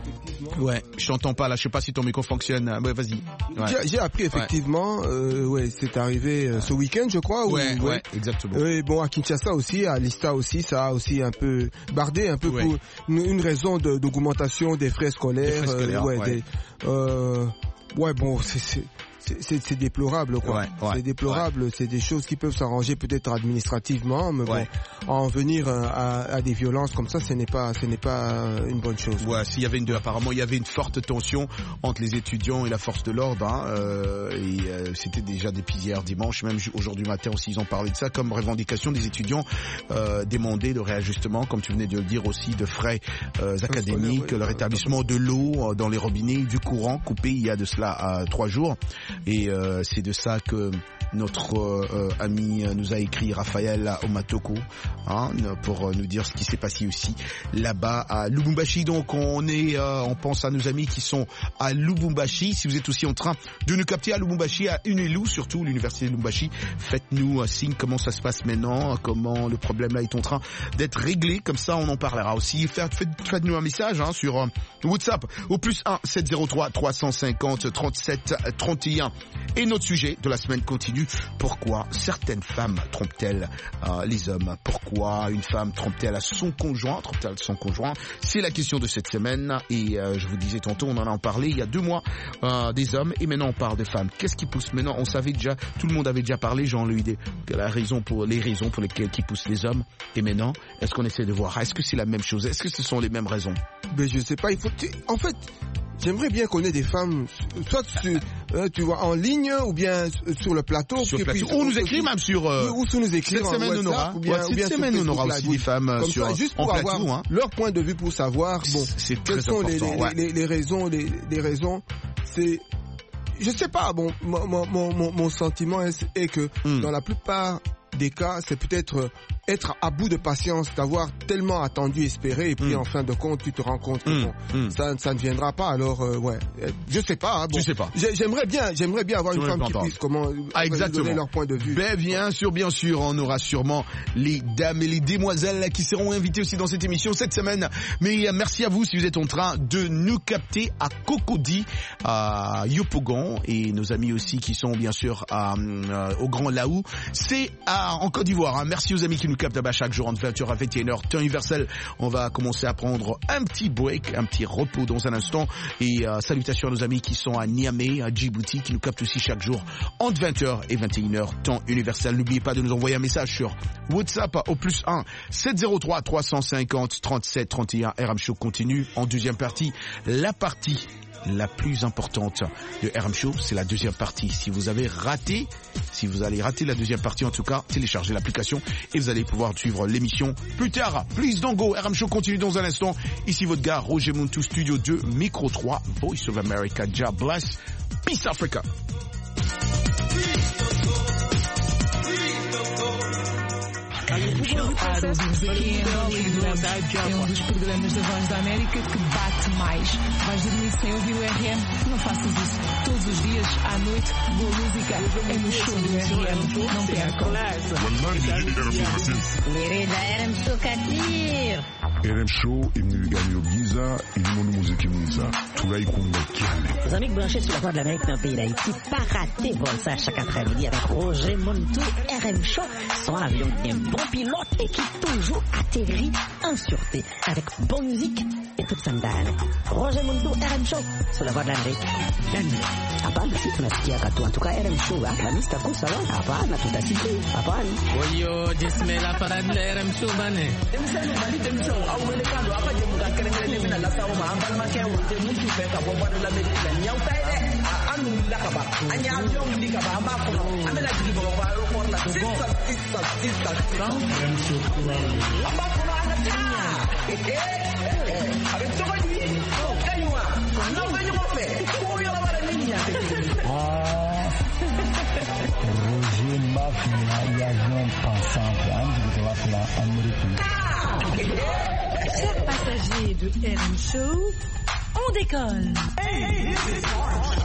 Ouais, je t'entends pas là, je sais pas si ton micro fonctionne. Ouais, vas-y. Ouais. J'ai, j'ai appris effectivement, ouais, euh, ouais c'est arrivé euh, ce week-end, je crois. Ouais, où, ouais, ouais, exactement. Et bon, à Kinshasa aussi, à Lista aussi, ça a aussi un peu bardé, un peu ouais. pour une, une raison de, d'augmentation des frais scolaires. Des frais scolaires, euh, ouais, ouais. Des, euh, ouais, bon, c'est, c'est C'est, c'est déplorable, quoi. Ouais, ouais, c'est déplorable. Ouais. C'est des choses qui peuvent s'arranger peut-être administrativement, mais ouais. bon, en venir à, à des violences comme ça, ce n'est pas, ce n'est pas une bonne chose. Ouais, s'il y avait une, apparemment, il y avait une forte tension entre les étudiants et la force de l'ordre, hein, euh, et euh, c'était déjà depuis hier dimanche, même aujourd'hui matin aussi, ils ont parlé de ça comme revendication des étudiants, euh, demander le réajustement, comme tu venais de le dire aussi, de frais euh, académiques, ouais, le rétablissement ouais. de l'eau dans les robinets, du courant coupé il y a de cela euh, trois jours. Et euh, c'est de ça que notre euh, ami nous a écrit, Raphaël Omatoko, hein, pour nous dire ce qui s'est passé aussi là-bas à Lubumbashi. Donc on est, euh, on pense à nos amis qui sont à Lubumbashi. Si vous êtes aussi en train de nous capter à Lubumbashi, à Unelu, surtout l'université de Lubumbashi, faites-nous un signe comment ça se passe maintenant, comment le problème là est en train d'être réglé. Comme ça, on en parlera aussi. Faites, faites, faites-nous un message hein, sur euh, WhatsApp au plus un sept zéro trois trois cent cinquante trente-sept trente et un. Et notre sujet de la semaine continue. Pourquoi certaines femmes trompent-elles euh, les hommes? Pourquoi une femme trompe-t-elle à son conjoint? Trompe-t-elle son conjoint? C'est la question de cette semaine. Et euh, je vous disais tantôt, on en a parlé il y a deux mois euh, des hommes. Et maintenant, on parle des femmes. Qu'est-ce qui pousse maintenant? On savait déjà, tout le monde avait déjà parlé, Jean-Louis, de la raison pour, les raisons pour lesquelles qui poussent les hommes. Et maintenant, est-ce qu'on essaie de voir? Est-ce que c'est la même chose? Est-ce que ce sont les mêmes raisons? Ben, je sais pas. Il faut, en fait, j'aimerais bien qu'on ait des femmes, soit sur, euh, tu vois, en ligne ou bien sur le plateau. Sur le plateau. Ou nous écrire même sur. Euh, ou sur nous écrire. Cette semaine, on aura. Ou bien, ouais, ou bien cette semaine, on aura aussi des femmes comme sur. Ça, juste pour en avoir plateau, hein. leur point de vue pour savoir. Bon, c'est quelles très sont les, les, ouais. les, les raisons, les, les raisons. C'est, je sais pas. Bon, mon, mon, mon, mon sentiment est, est que mm. dans la plupart des cas, c'est peut-être être à bout de patience, d'avoir tellement attendu, espéré, et puis mmh. en fin de compte, tu te rends compte que mmh. bon, mmh. ça, ça ne viendra pas. Alors, euh, ouais, je sais pas. Hein, bon, je sais pas. J'aimerais bien, j'aimerais bien avoir une femme qui puisse comment ah, exactement. donner leur point de vue. Ben, bien sûr, bien sûr, on aura sûrement les dames et les demoiselles qui seront invitées aussi dans cette émission cette semaine. Mais euh, merci à vous si vous êtes en train de nous capter à Cocody, à Yopougon, et nos amis aussi qui sont bien sûr à, euh, au Grand Laou. C'est à, en Côte d'Ivoire. Hein. Merci aux amis qui nous captent là-bas chaque jour entre vingt heures à vingt et une heures, temps universel. On va commencer à prendre un petit break, un petit repos dans un instant. Et euh, salutations à nos amis qui sont à Niamey, à Djibouti, qui nous captent aussi chaque jour entre vingt heures et vingt et une heures, temps universel. N'oubliez pas de nous envoyer un message sur WhatsApp au plus un sept zéro trois trois cent cinquante trente-sept trente et un. R M Show continue en deuxième partie. La partie la plus importante de R M Show, c'est la deuxième partie. Si vous avez raté, si vous allez rater la deuxième partie, en tout cas, téléchargez l'application et vous allez pouvoir suivre l'émission plus tard. Please don't go. R M Show continue dans un instant. Ici votre gars, Roger Muntu, Studio deux, Micro trois, Voice of America. God bless. Peace Africa. Para ouvirmos aqui em Angola e Duramos é um dos programas da Voz da América que bate mais. Vais dormir sem ouvir o R M? Não faças isso. Todos os dias, à noite, boa música é no show do R M. Não percam. Querida, R M Show Katir. R M Show imnigani Giza ilimono muziki mwiza tunaikunga kiale. Les amis branchés sur la voix de l'Amérique dans le pays d'Haïti, pas rater vol ça chaque après-midi avec Roger Montou, R M Show, son avion qui est un bon pilote et qui toujours atterrit en sûreté avec bonne musique et toute sa madame. Roger Montou, R M Show, sur la voix de l'Amérique. Hapana, si tunasikia katu. En tout cas, R M Show, la mista kusa wa. Hapana, tutasikia. Hapana. Oyo, jismela para de R M Show bane. Demsano bali demsano au wele kando apa je muka kere kere mina la sawo ma ambal ma ke wote mutu fe ka bo badu la me la nyaw tay de anu la ka ba anya avion ndi ka ba amba ko amela digi bo ba ro ko la sista sista sista R M Show amba ko na ana ta eh avec to ba ni oh kanywa no ba ni mo fe ko yo la ba ni nya te ah Roger Mafia y avion pensant antes de la plan américaine. Chers passagers de R M Show, on décolle. Hey, this is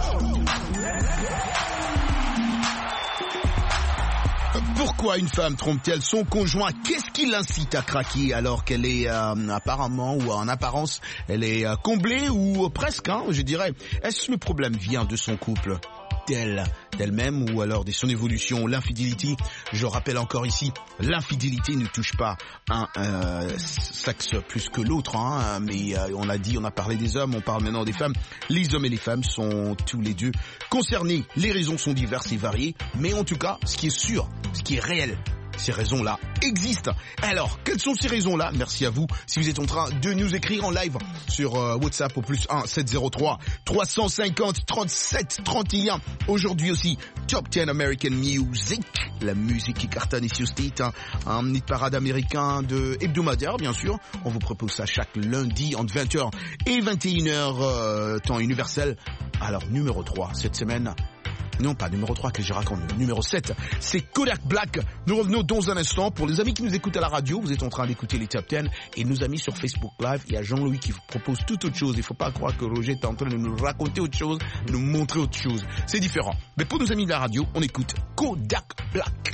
Pourquoi une femme trompe-t-elle son conjoint? Qu'est-ce qui l'incite à craquer alors qu'elle est euh, apparemment ou en apparence elle est euh, comblée ou euh, presque, hein, je dirais. Est-ce que le problème vient de son couple, d'elle, d'elle-même ou alors de son évolution, l'infidélité? Je rappelle encore ici, l'infidélité ne touche pas un euh, sexe plus que l'autre, hein, mais euh, on a dit, on a parlé des hommes, on parle maintenant des femmes. Les hommes et les femmes sont tous les deux concernés. Les raisons sont diverses et variées, mais en tout cas, ce qui est sûr, ce qui est réel, ces raisons-là existent. Alors, quelles sont ces raisons-là? Merci à vous. Si vous êtes en train de nous écrire en live sur euh, WhatsApp au plus un sept zéro trois trois cent cinquante trente-sept trente et un. Aujourd'hui aussi, Top dix American Music. La musique qui cartonne ici au State. Hein. Un hit parade américain de hebdomadaire, bien sûr. On vous propose ça chaque lundi entre vingt heures et vingt et une heures, euh, temps universel. Alors, numéro trois, cette semaine... Non, pas numéro trois que je raconte, numéro sept, c'est Kodak Black. Nous revenons dans un instant. Pour les amis qui nous écoutent à la radio, vous êtes en train d'écouter les Top dix. Et nos amis sur Facebook Live, il y a Jean-Louis qui vous propose toute autre chose. Il ne faut pas croire que Roger est en train de nous raconter autre chose, de nous montrer autre chose. C'est différent. Mais pour nos amis de la radio, on écoute Kodak Black.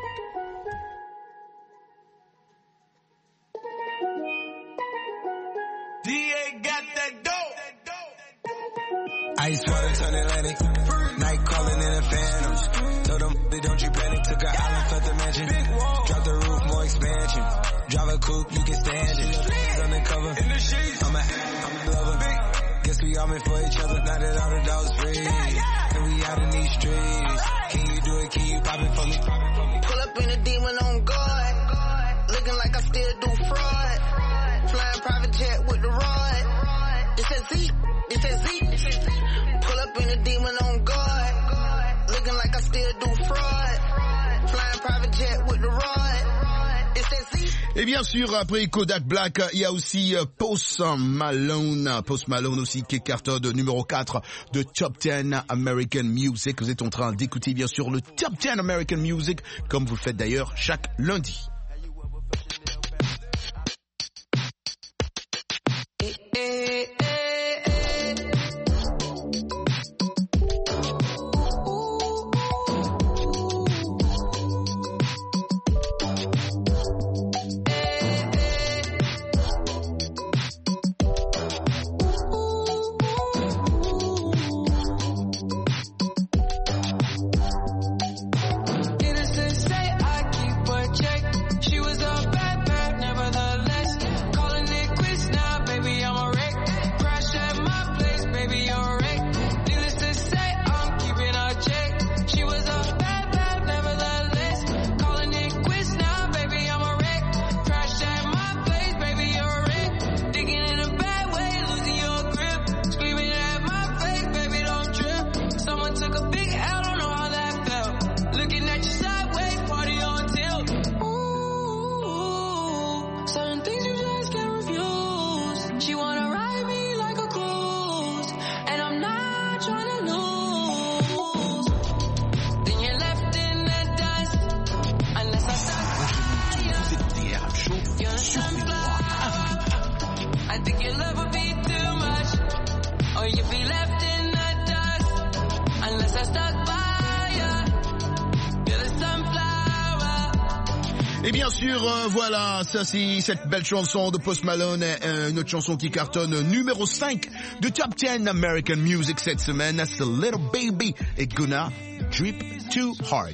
D A got that dope. Ice water turn Atlantic. Night calling in a phantom. Told them, don't you panic. Took an island, left the mansion. Drop the roof, more expansion. Drive a coupe, you can stand it. Undercover. I'm a, I'm a lover. Guess we all meant for each other. Now that all the dogs free. And we out in these streets. Can you do it? Can you pop it for me? Pull up in a demon on guard. Looking like I still do fraud. Flying private jet with the rod. This is Z. This is Z. Pull up in a demon on guard. Looking like I still do fraud. Flying private jet with the rod. This is Z. Et bien sûr, après Kodak Black, il y a aussi Post Malone. Post Malone aussi qui est cartonne numéro quatre de Top dix American Music. Vous êtes en train d'écouter bien sûr le Top dix American Music, comme vous le faites d'ailleurs chaque lundi. Innocent say I keep a check. Et bien sûr, euh, voilà, ça c'est cette belle chanson de Post Malone, euh, une autre chanson qui cartonne numéro cinq de Top dix American Music cette semaine, c'est Little Baby et Gunna, Drip Too Hard.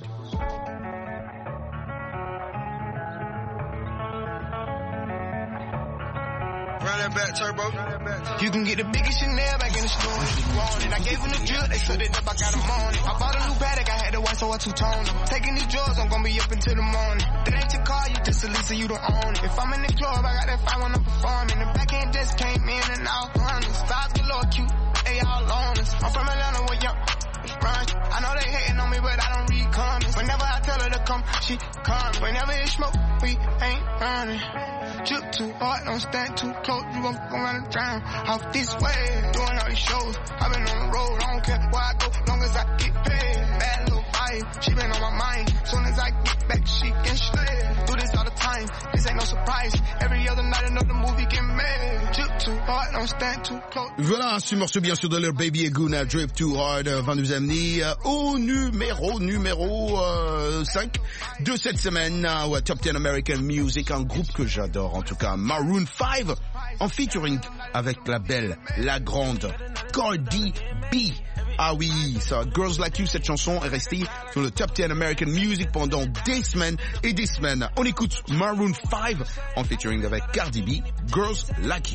Run that back, turbo. You can get the biggest Chanel back in the store if you want it. I gave them the drip, they stood it up, I got them on it. I bought a new Patek, I had to watch, so I two-tone it. Taking these drugs, I'm gonna be up until the morning. That ain't your car, you just a Lisa, you don't own it. If I'm in the club, I got that five when I'm performing. The back end just came in and out running. Styles galore, cute, they all on us. I'm from Atlanta, where young run. I know they hating on me, but I don't read comments. Whenever I tell her to come, she comes. Whenever it's smoke, we ain't running. Drip too hard, don't stand too close. You gon' run and drown off this way. Doing all these shows, I've been on the road. I don't care where I go, long as I get paid. Bad little vibe, she been on my mind. Soon as I get back, she can stay. Do this all the time, this ain't no surprise. Every other night another movie get made. Drip too hard, don't stand too close. Voilà, ce morceau bien sûr de Little Baby et Gunna, Drip Too Hard, va nous amener au numéro, numéro euh, cinq de cette semaine, au Top dix American Music, un groupe que j'adore en tout cas, Maroon five, en featuring avec la belle, la grande Cardi B. Ah oui, ça, Girls Like You, cette chanson est restée sur le Top dix American Music pendant des semaines et des semaines. On écoute Maroon five en featuring avec Cardi B, Girls Like You.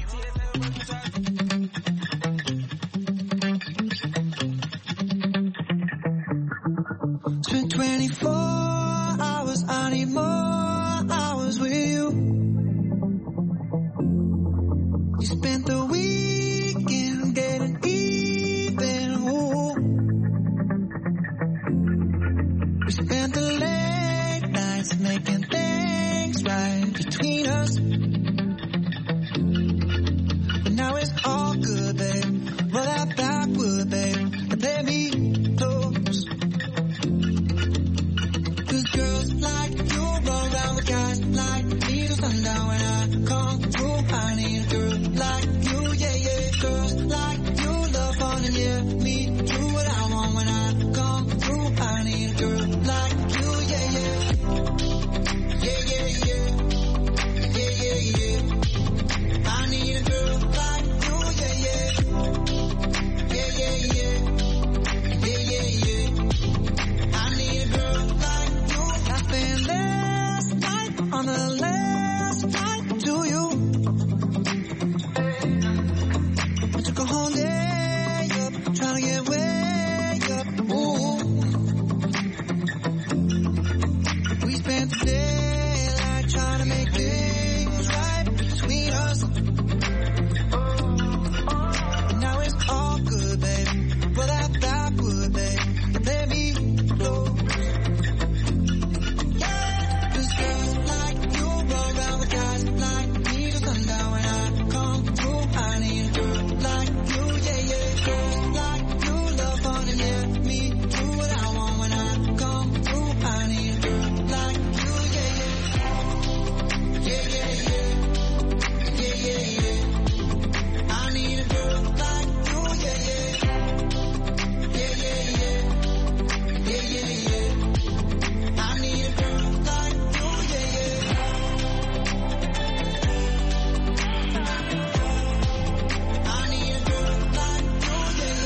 Spent twenty-four hours, I need more hours with you. You spent the weekend getting even, ooh. We spent the late nights making things right between us. But now it's all good, babe. Roll that backward, babe, and play me close. Cause girls like you roll down with guys like me to sundown. When I come through, I need a girl like you, yeah, yeah. Girls like you love fun and yeah, me do what I want. When I come through, I need a girl like you, yeah, yeah. Yeah, yeah, yeah. Yeah, yeah, yeah. I need a girl like you, yeah, yeah. Yeah, yeah, yeah. Yeah, yeah, yeah. I need a girl like you. I spent last night on the last flight to you. I took a whole day up, trying to get way up. Ooh. We spent the daylight trying to make things right between us. And now it's all good, baby. Roll that backward, babe, and let me close. Cause girls like you roll around with guys like me to sundown. When I come through, I need a girl like you, yeah, yeah. Girls like you love fun and yeah, me do what I want. When I come through, I need a girl like you, yeah, yeah. Yeah, yeah, yeah. Yeah, yeah, yeah. I need a girl like you, yeah, yeah. Yeah, yeah, yeah. Yeah, yeah, yeah. I need a girl like you, yeah, yeah. I need a girl like you, yeah,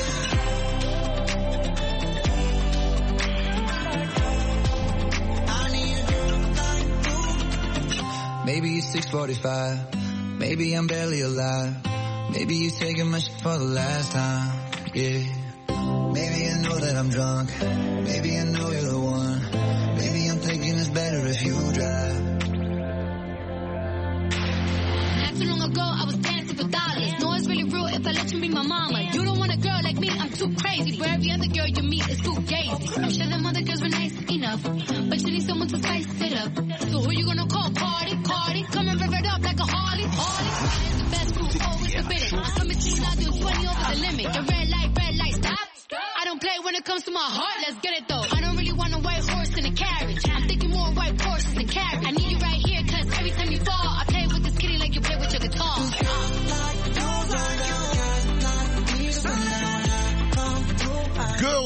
yeah. I need a girl like you. Maybe it's six forty-five. Maybe I'm barely alive. Maybe you're taking my shit for the last time. Yeah. Maybe I know that I'm drunk. Maybe I know you're the one. Maybe I'm thinking it's better if you drive. Not too long ago, I was dancing for dollars. No, it's really real if I let you be my mama. You don't want a girl like me, I'm too crazy. For every other girl you meet, it's too gazy. I'm sure them other girls were nice enough, but you need someone to spice it up. So who you gonna call? Cardi, Cardi. Come and rev it up like a Harley, Harley. It's the best food, always forbidden. I come and see you out doing twenty over the limit. The red light, red light, stop. I don't play when it comes to my heart, let's get it though. I don't really want a white horse in a carriage. I'm thinking more white horses than carriage. I need you right here, cause every time you fall, I play with this kitty like you play with your guitar. Girls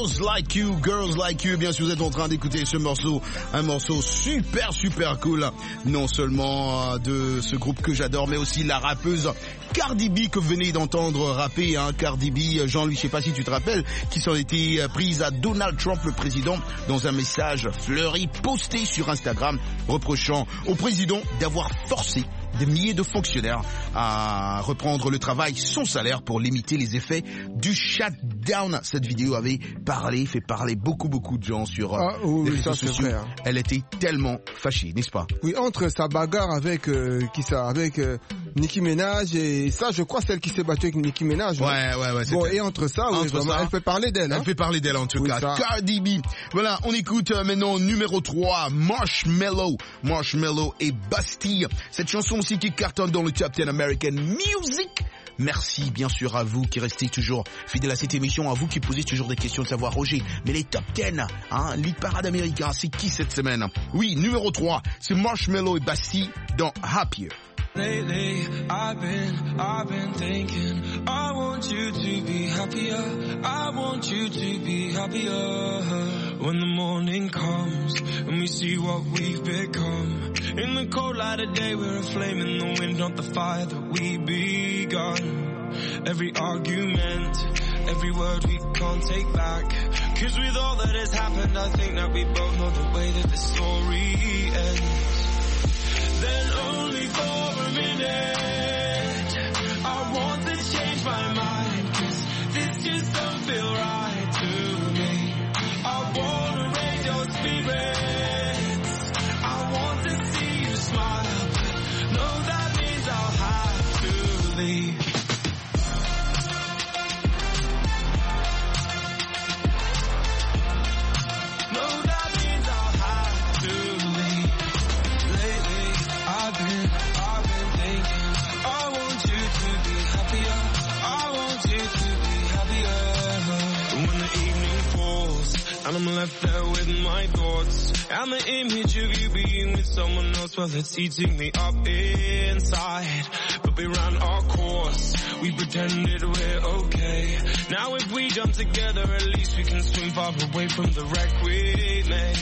Girls Like You, Girls Like You. Bien sûr, vous êtes en train d'écouter ce morceau, un morceau super, super cool. Non seulement de ce groupe que j'adore, mais aussi la rappeuse Cardi B que vous venez d'entendre rapper. Hein. Cardi B, Jean-Louis, je sais pas si tu te rappelles, qui s'en était prise à Donald Trump, le président, dans un message fleuri posté sur Instagram, reprochant au président d'avoir forcé des milliers de fonctionnaires à reprendre le travail sans salaire pour limiter les effets du shutdown. Cette vidéo avait parlé, fait parler beaucoup, beaucoup de gens sur ah, oui, les réseaux ça, sociaux. Vrai, hein. Elle était tellement fâchée, n'est-ce pas? Oui, entre sa bagarre avec euh, qui ça, avec euh, Nicki Minaj et ça, je crois celle qui s'est battue avec Nicki Minaj. Ouais, ouais, ouais. ouais bon, et entre ça, oui, entre vraiment, ça, elle fait parler d'elle. Hein. Elle fait parler d'elle en tout oui, cas. Ça. Cardi B. Voilà, on écoute euh, maintenant numéro trois, Marshmello. Marshmello et Bastille. Cette chanson aussi qui cartonne dans le top dix American Music. Merci bien sûr à vous qui restez toujours fidèles à cette émission, à vous qui posez toujours des questions de savoir, Roger, mais les top dix, hein, lead parade américain, c'est qui cette semaine? Oui, numéro trois, c'est Marshmello et Bastille dans Happier. Lately, I've been, I've been thinking, I want you to be happier, I want you to be happier. When the morning comes, and we see what we've become. In the cold light of day, we're a flame in the wind, not the fire that we begun. Every argument, every word we can't take back. Cause with all that has happened, I think that we both know the way that the story ends. Then only for a minute, I want to change my mind, cause this just don't feel right to me. I wanna raise your spirits, I want to see you smile, but no, that means I'll have to leave. And I'm left there with my thoughts, and the image of you being with someone else, well, it's eating me up inside. But we ran our course, we pretended we're okay. Now if we jump together, at least we can swim far away from the wreck we made.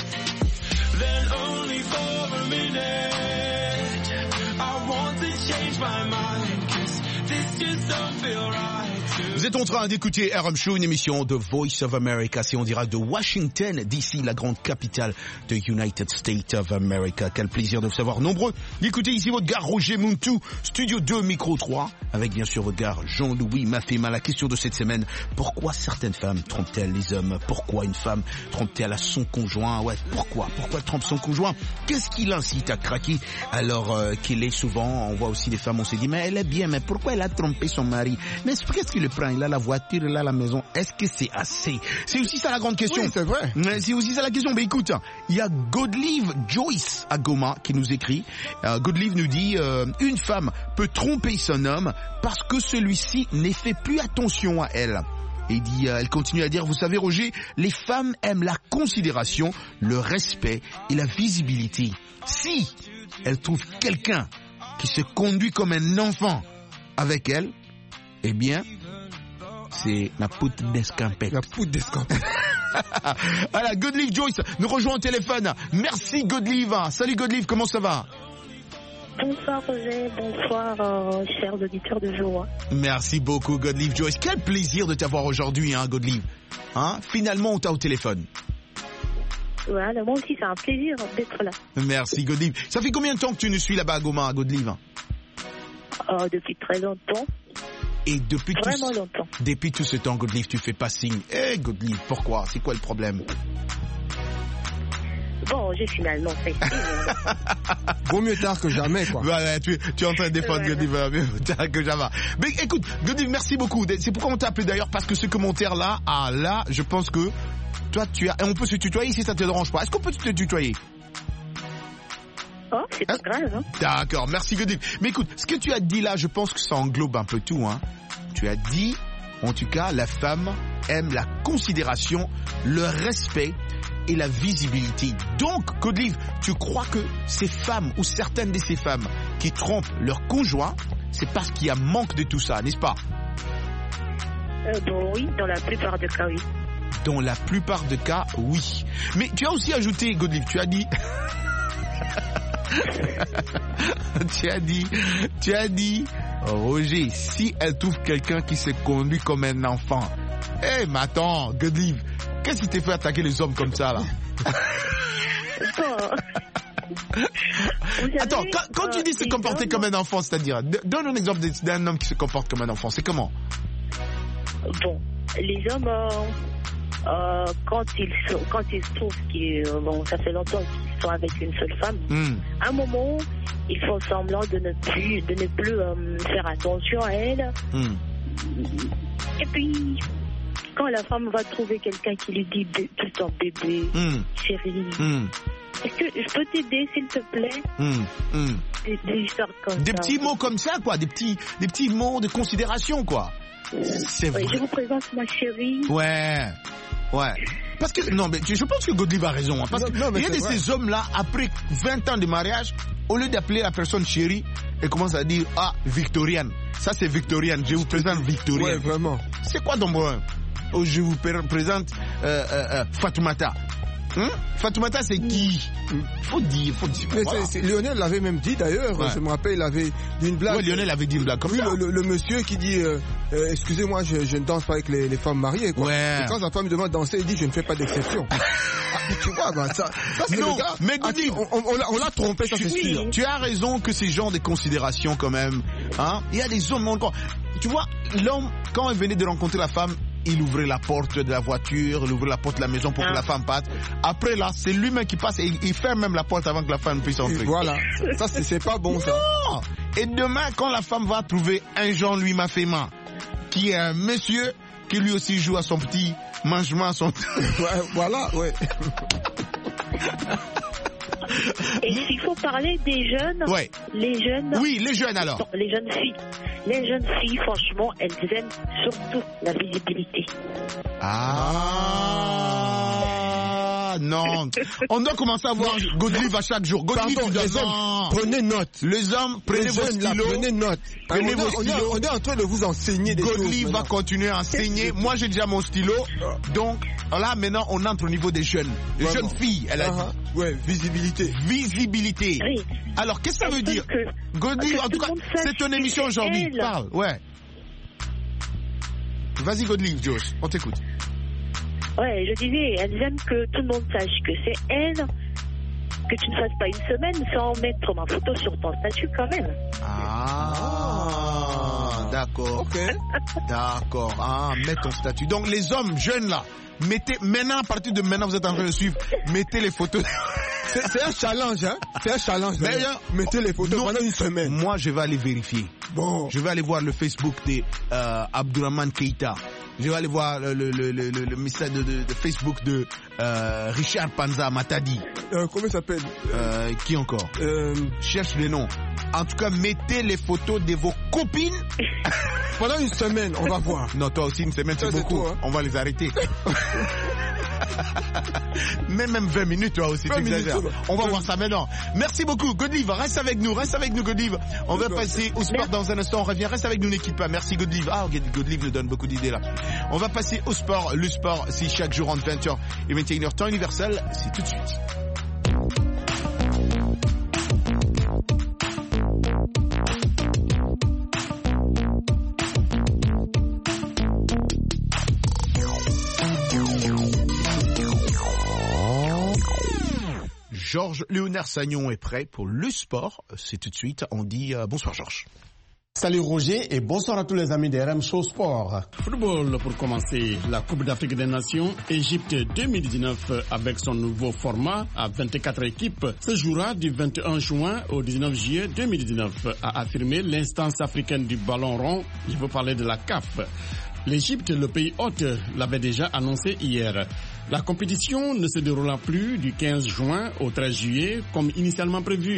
Then only for a minute, I want to change my mind, cause this just don't feel right. Vous êtes en train d'écouter R M Show, une émission de Voice of America, c'est en direct de Washington, D C, la grande capitale de United States of America. Quel plaisir de vous savoir nombreux. Écoutez ici votre gars Roger Muntu, Studio deux, Micro trois, avec bien sûr votre gars Jean-Louis Mafema. La question de cette semaine, pourquoi certaines femmes trompent-elles les hommes? Pourquoi une femme trompe-t-elle à son conjoint? Ouais, pourquoi? Pourquoi elle trompe son conjoint? Qu'est-ce qui l'incite à craquer alors euh, qu'il est souvent, on voit aussi des femmes, on se dit, mais elle est bien, mais pourquoi elle a trompé son mari? Mais qu'est-ce qui le prend? Il a la voiture, il a la maison. Est-ce que c'est assez? C'est aussi ça la grande question. Oui, c'est vrai. C'est aussi ça la question. Mais écoute, il y a Godlive Joyce à Goma qui nous écrit. Euh, Godlive nous dit, euh, une femme peut tromper son homme parce que celui-ci n'est fait plus attention à elle. Et il dit, euh, elle continue à dire, vous savez Roger, les femmes aiment la considération, le respect et la visibilité. Si elle trouve quelqu'un qui se conduit comme un enfant avec elle, eh bien, c'est la poutre d'escampette. La poutre d'escampette. Voilà, Godlive Joyce nous rejoint au téléphone. Merci Godlive. Salut Godlive, comment ça va? Bonsoir Roger, bonsoir euh, chers auditeurs de Joie. Merci beaucoup Godlive Joyce. Quel plaisir de t'avoir aujourd'hui, hein, Godlive. Hein, finalement, on t'a au téléphone. Voilà, moi aussi c'est un plaisir d'être là. Merci Godlive. Ça fait combien de temps que tu nous suis là-bas à Goma, Godlive? euh, Depuis très longtemps. Et depuis Vraiment tout, longtemps. Depuis tout ce temps, Godlive, tu fais pas signe. Eh, hey, Godlive, pourquoi? C'est quoi le problème? Bon, j'ai finalement fait signe. Vaut mieux tard que jamais, quoi. Voilà, tu, tu es en train de défendre voilà. Godlive, mieux tard que jamais. Mais écoute, Godlive, merci beaucoup. C'est pourquoi on t'a appelé d'ailleurs, parce que ce commentaire-là, ah là, je pense que toi, tu as... Et on peut se tutoyer si ça te dérange pas. Est-ce qu'on peut te tutoyer? Oh, c'est pas grave, hein. D'accord, merci Godlive. Mais écoute, ce que tu as dit là, je pense que ça englobe un peu tout, hein. Tu as dit, en tout cas, la femme aime la considération, le respect et la visibilité. Donc, Godlive, tu crois que ces femmes ou certaines de ces femmes qui trompent leur conjoint, c'est parce qu'il y a manque de tout ça, n'est-ce pas? euh, Bon, oui, dans la plupart des cas, oui. Dans la plupart des cas, oui. Mais tu as aussi ajouté, Godlive, tu as dit... tu as dit... Tu as dit... Roger, si elle trouve quelqu'un qui se conduit comme un enfant... Eh, hey, mais attends, Godlive, qu'est-ce qui t'a fait attaquer les hommes comme ça, là? Attends, quand, quand tu dis se comporter comme un enfant, c'est-à-dire, donne un exemple d'un homme qui se comporte comme un enfant, c'est comment? Bon, les hommes, euh, euh, quand ils sont, quand ils se trouvent qu'ils, euh, bon, ça fait longtemps qu'ils sont avec une seule femme, mm. à un moment, ils font semblant de ne plus, de ne plus euh, faire attention à elle. Mm. Et puis, quand la femme va trouver quelqu'un qui lui dit tout le temps bébé, mm. chérie, mm. est-ce que je peux t'aider, s'il te plaît? mm. Mm. Des, des histoires comme des ça. Des petits mots comme ça, quoi, des petits, des petits mots de considération, quoi. C'est ouais, vrai. Je vous présente ma chérie. Ouais, ouais. Parce que, non, mais je pense que Godlive a raison. Hein, parce qu'il y a de ces hommes-là, après vingt ans de mariage, au lieu d'appeler la personne chérie, ils commencent à dire, ah, Victoriane. Ça, c'est Victoriane. Je vous présente Victoriane. Ouais, vraiment. C'est quoi ton bon? Oh, je vous présente euh, euh, euh, Fatoumata. Hum? Fatoumata, c'est qui? Il faut dire, faut dire. Mais voilà. c'est, c'est, Lionel l'avait même dit d'ailleurs, ouais. Je me rappelle, il avait dit une blague. Ouais, Lionel avait dit une blague comme oui, ça. Le, le, le monsieur qui dit, euh, euh, excusez-moi, je, je ne danse pas avec les, les femmes mariées, quoi. Ouais. Et quand sa femme lui demande de danser, il dit, je ne fais pas d'exception. Ah, tu vois, bah, ça, ça c'est non, le gars. Mais Godlive, on, on, on, l'a, on l'a trompé, ça c'est oui, sûr. Tu as raison que ces genres de considérations quand même, hein. Il y a des hommes encore. Tu vois, l'homme, quand il venait de rencontrer la femme, il ouvrait la porte de la voiture, il ouvrait la porte de la maison pour ah. que la femme passe. Après là, c'est lui-même qui passe et il ferme même la porte avant que la femme puisse entrer. Et voilà, ça c'est, c'est pas bon ça. Non. Et demain, quand la femme va trouver un Jean-Louis Maféma, qui est un monsieur qui lui aussi joue à son petit mangement, à son... ouais, voilà, ouais. Et s'il faut parler des jeunes, ouais. les jeunes... Oui, les jeunes alors. Non, les jeunes filles. Les jeunes filles, franchement, elles aiment surtout la visibilité. Ah non. On doit commencer à voir Godlive à chaque jour. Godlive, Pardon, les hommes, prenez note. Les hommes, prenez vos stylos. Prenez note. Prenez vos stylos. On est en train de vous enseigner des choses. Godlive va continuer à enseigner. Moi, j'ai déjà mon stylo. Donc, là, maintenant, on entre au niveau des jeunes. Les Vraiment. jeunes filles, elle a dit. Uh-huh. Ouais, visibilité. Visibilité. Oui. Alors, qu'est-ce que ça veut dire? Que, Godlive, en tout cas, c'est ton émission aujourd'hui. Elle. Parle, ouais. Vas-y, Godlive, Josh, on t'écoute. Ouais, je disais, elles aiment que tout le monde sache que c'est elle, que tu ne fasses pas une semaine sans mettre ma photo sur ton statut quand même. Ah, d'accord. Ok. D'accord. Ah, mets ton statut. Donc, les hommes jeunes là, mettez, maintenant, à partir de maintenant, vous êtes en train de suivre, mettez les photos. C'est, c'est un challenge, hein. C'est un challenge. D'ailleurs, mettez les photos non, pendant une semaine. Moi, je vais aller vérifier. Bon. Je vais aller voir le Facebook de euh, Abdourahmane Keïta. Je vais aller voir le, le, le, le, le message de, de, de Facebook de euh, Richard Panza Matadi. Euh, comment il s'appelle euh, Qui encore euh... Cherche les noms. En tout cas, mettez les photos de vos copines. Pendant une semaine, on va voir. Non, toi aussi, une semaine, c'est, c'est beaucoup. Tout, hein. On va les arrêter. Mais même vingt minutes, toi aussi, tu exagères. On va voir ça maintenant. Merci beaucoup, Godlive. Reste avec nous, reste avec nous, Godlive. On va passer au sport dans un instant. On revient. Reste avec nous, n'équipe pas. Merci, Godlive. Ah, Godlive nous donne beaucoup d'idées là. On va passer au sport. Le sport, c'est chaque jour entre vingt heures et vingt et une heures temps universel. C'est tout de suite. Georges Léonard Sagnon est prêt pour le sport. C'est tout de suite. On dit euh, bonsoir Georges. Salut Roger et bonsoir à tous les amis de R M Show Sport. Football pour commencer. La Coupe d'Afrique des Nations, Égypte deux mille dix-neuf avec son nouveau format à vingt-quatre équipes se jouera du vingt et un juin au dix-neuf juillet deux mille dix-neuf, a affirmé l'instance africaine du ballon rond. Je veux parler de la C A F. L'Égypte, le pays hôte, l'avait déjà annoncé hier. La compétition ne se déroulera plus du quinze juin au treize juillet comme initialement prévu.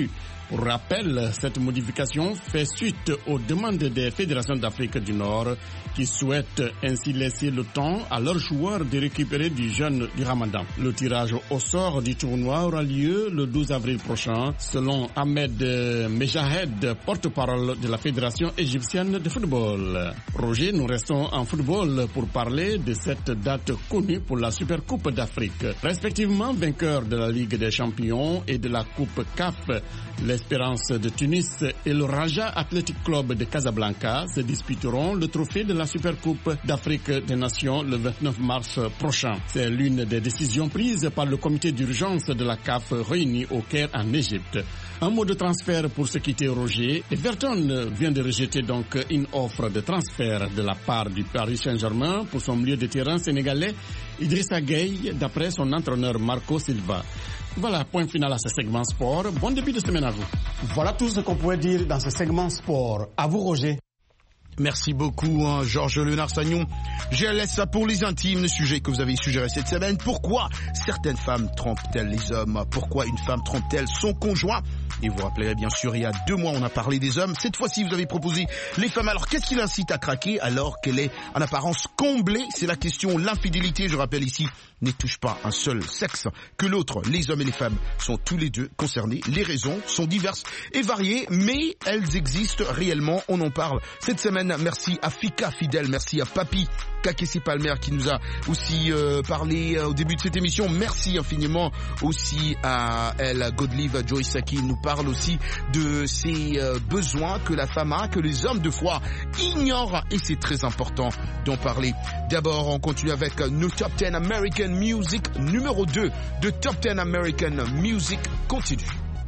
Pour rappel, cette modification fait suite aux demandes des fédérations d'Afrique du Nord qui souhaitent ainsi laisser le temps à leurs joueurs de récupérer du jeûne du Ramadan. Le tirage au sort du tournoi aura lieu le douze avril prochain, selon Ahmed Mejahed, porte-parole de la Fédération égyptienne de football. Roger, nous restons en football pour parler de cette date connue pour la Supercoupe d'Afrique. Respectivement vainqueurs de la Ligue des Champions et de la Coupe C A F, l'Espérance de Tunis et le Raja Athletic Club de Casablanca se disputeront le trophée de la Supercoupe d'Afrique des Nations le vingt-neuf mars prochain. C'est l'une des décisions prises par le comité d'urgence de la C A F réuni au Caire en Égypte. Un mot de transfert pour se quitter, Roger. Everton vient de rejeter donc une offre de transfert de la part du Paris Saint-Germain pour son milieu de terrain sénégalais Idrissa Gueye, d'après son entraîneur Marco Silva. Voilà, point final à ce segment sport. Bon début de semaine à vous. Voilà tout ce qu'on pouvait dire dans ce segment sport. À vous, Roger. Merci beaucoup, hein, Georges Léonard-Sagnon. Je laisse ça pour les intimes, le sujet que vous avez suggéré cette semaine. Pourquoi certaines femmes trompent-elles les hommes? Pourquoi une femme trompe-t-elle son conjoint? Et vous vous rappellerez bien sûr, il y a deux mois, on a parlé des hommes. Cette fois-ci, vous avez proposé les femmes. Alors, qu'est-ce qui l'incite à craquer alors qu'elle est en apparence comblée? C'est la question. L'infidélité, je rappelle ici, ne touche pas un seul sexe que l'autre. Les hommes et les femmes sont tous les deux concernés. Les raisons sont diverses et variées, mais elles existent réellement. On en parle cette semaine. Merci à Fika Fidèle, merci à Papi Kakessi Palmer qui nous a aussi euh, parlé euh, au début de cette émission. Merci infiniment aussi à El Godlive Joyce qui nous parle aussi de ces euh, besoins que la femme a, que les hommes de foi ignorent, et c'est très important d'en parler. D'abord, on continue avec nos Top dix American Music, numéro deux de Top dix American Music continue.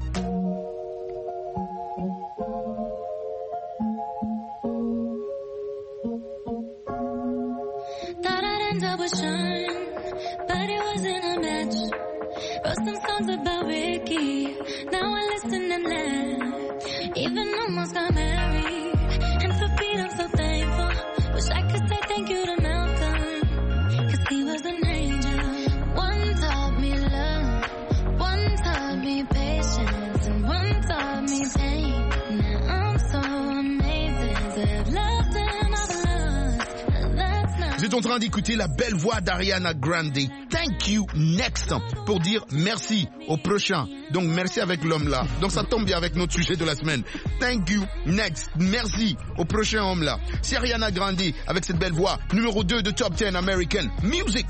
Shine, but it wasn't a match. Wrote some songs about Ricky. Now I listen and laugh. Even almost got married. And for Pete, I'm so thankful. Wish I could say thank you to Malcolm, cause he was an angel. One taught me love, one taught me patience, and one taught me pain. Now I'm so amazing to have loved him all the love. That's not. Vous êtes en train d'écouter la belle voix d'Ariana Grande. Thank you next pour dire merci au prochain. Donc merci avec l'homme là. Donc ça tombe bien avec notre sujet de la semaine. Thank you next. Merci au prochain homme là. C'est Ariana Grande avec cette belle voix. Numéro deux de Top dix American Music.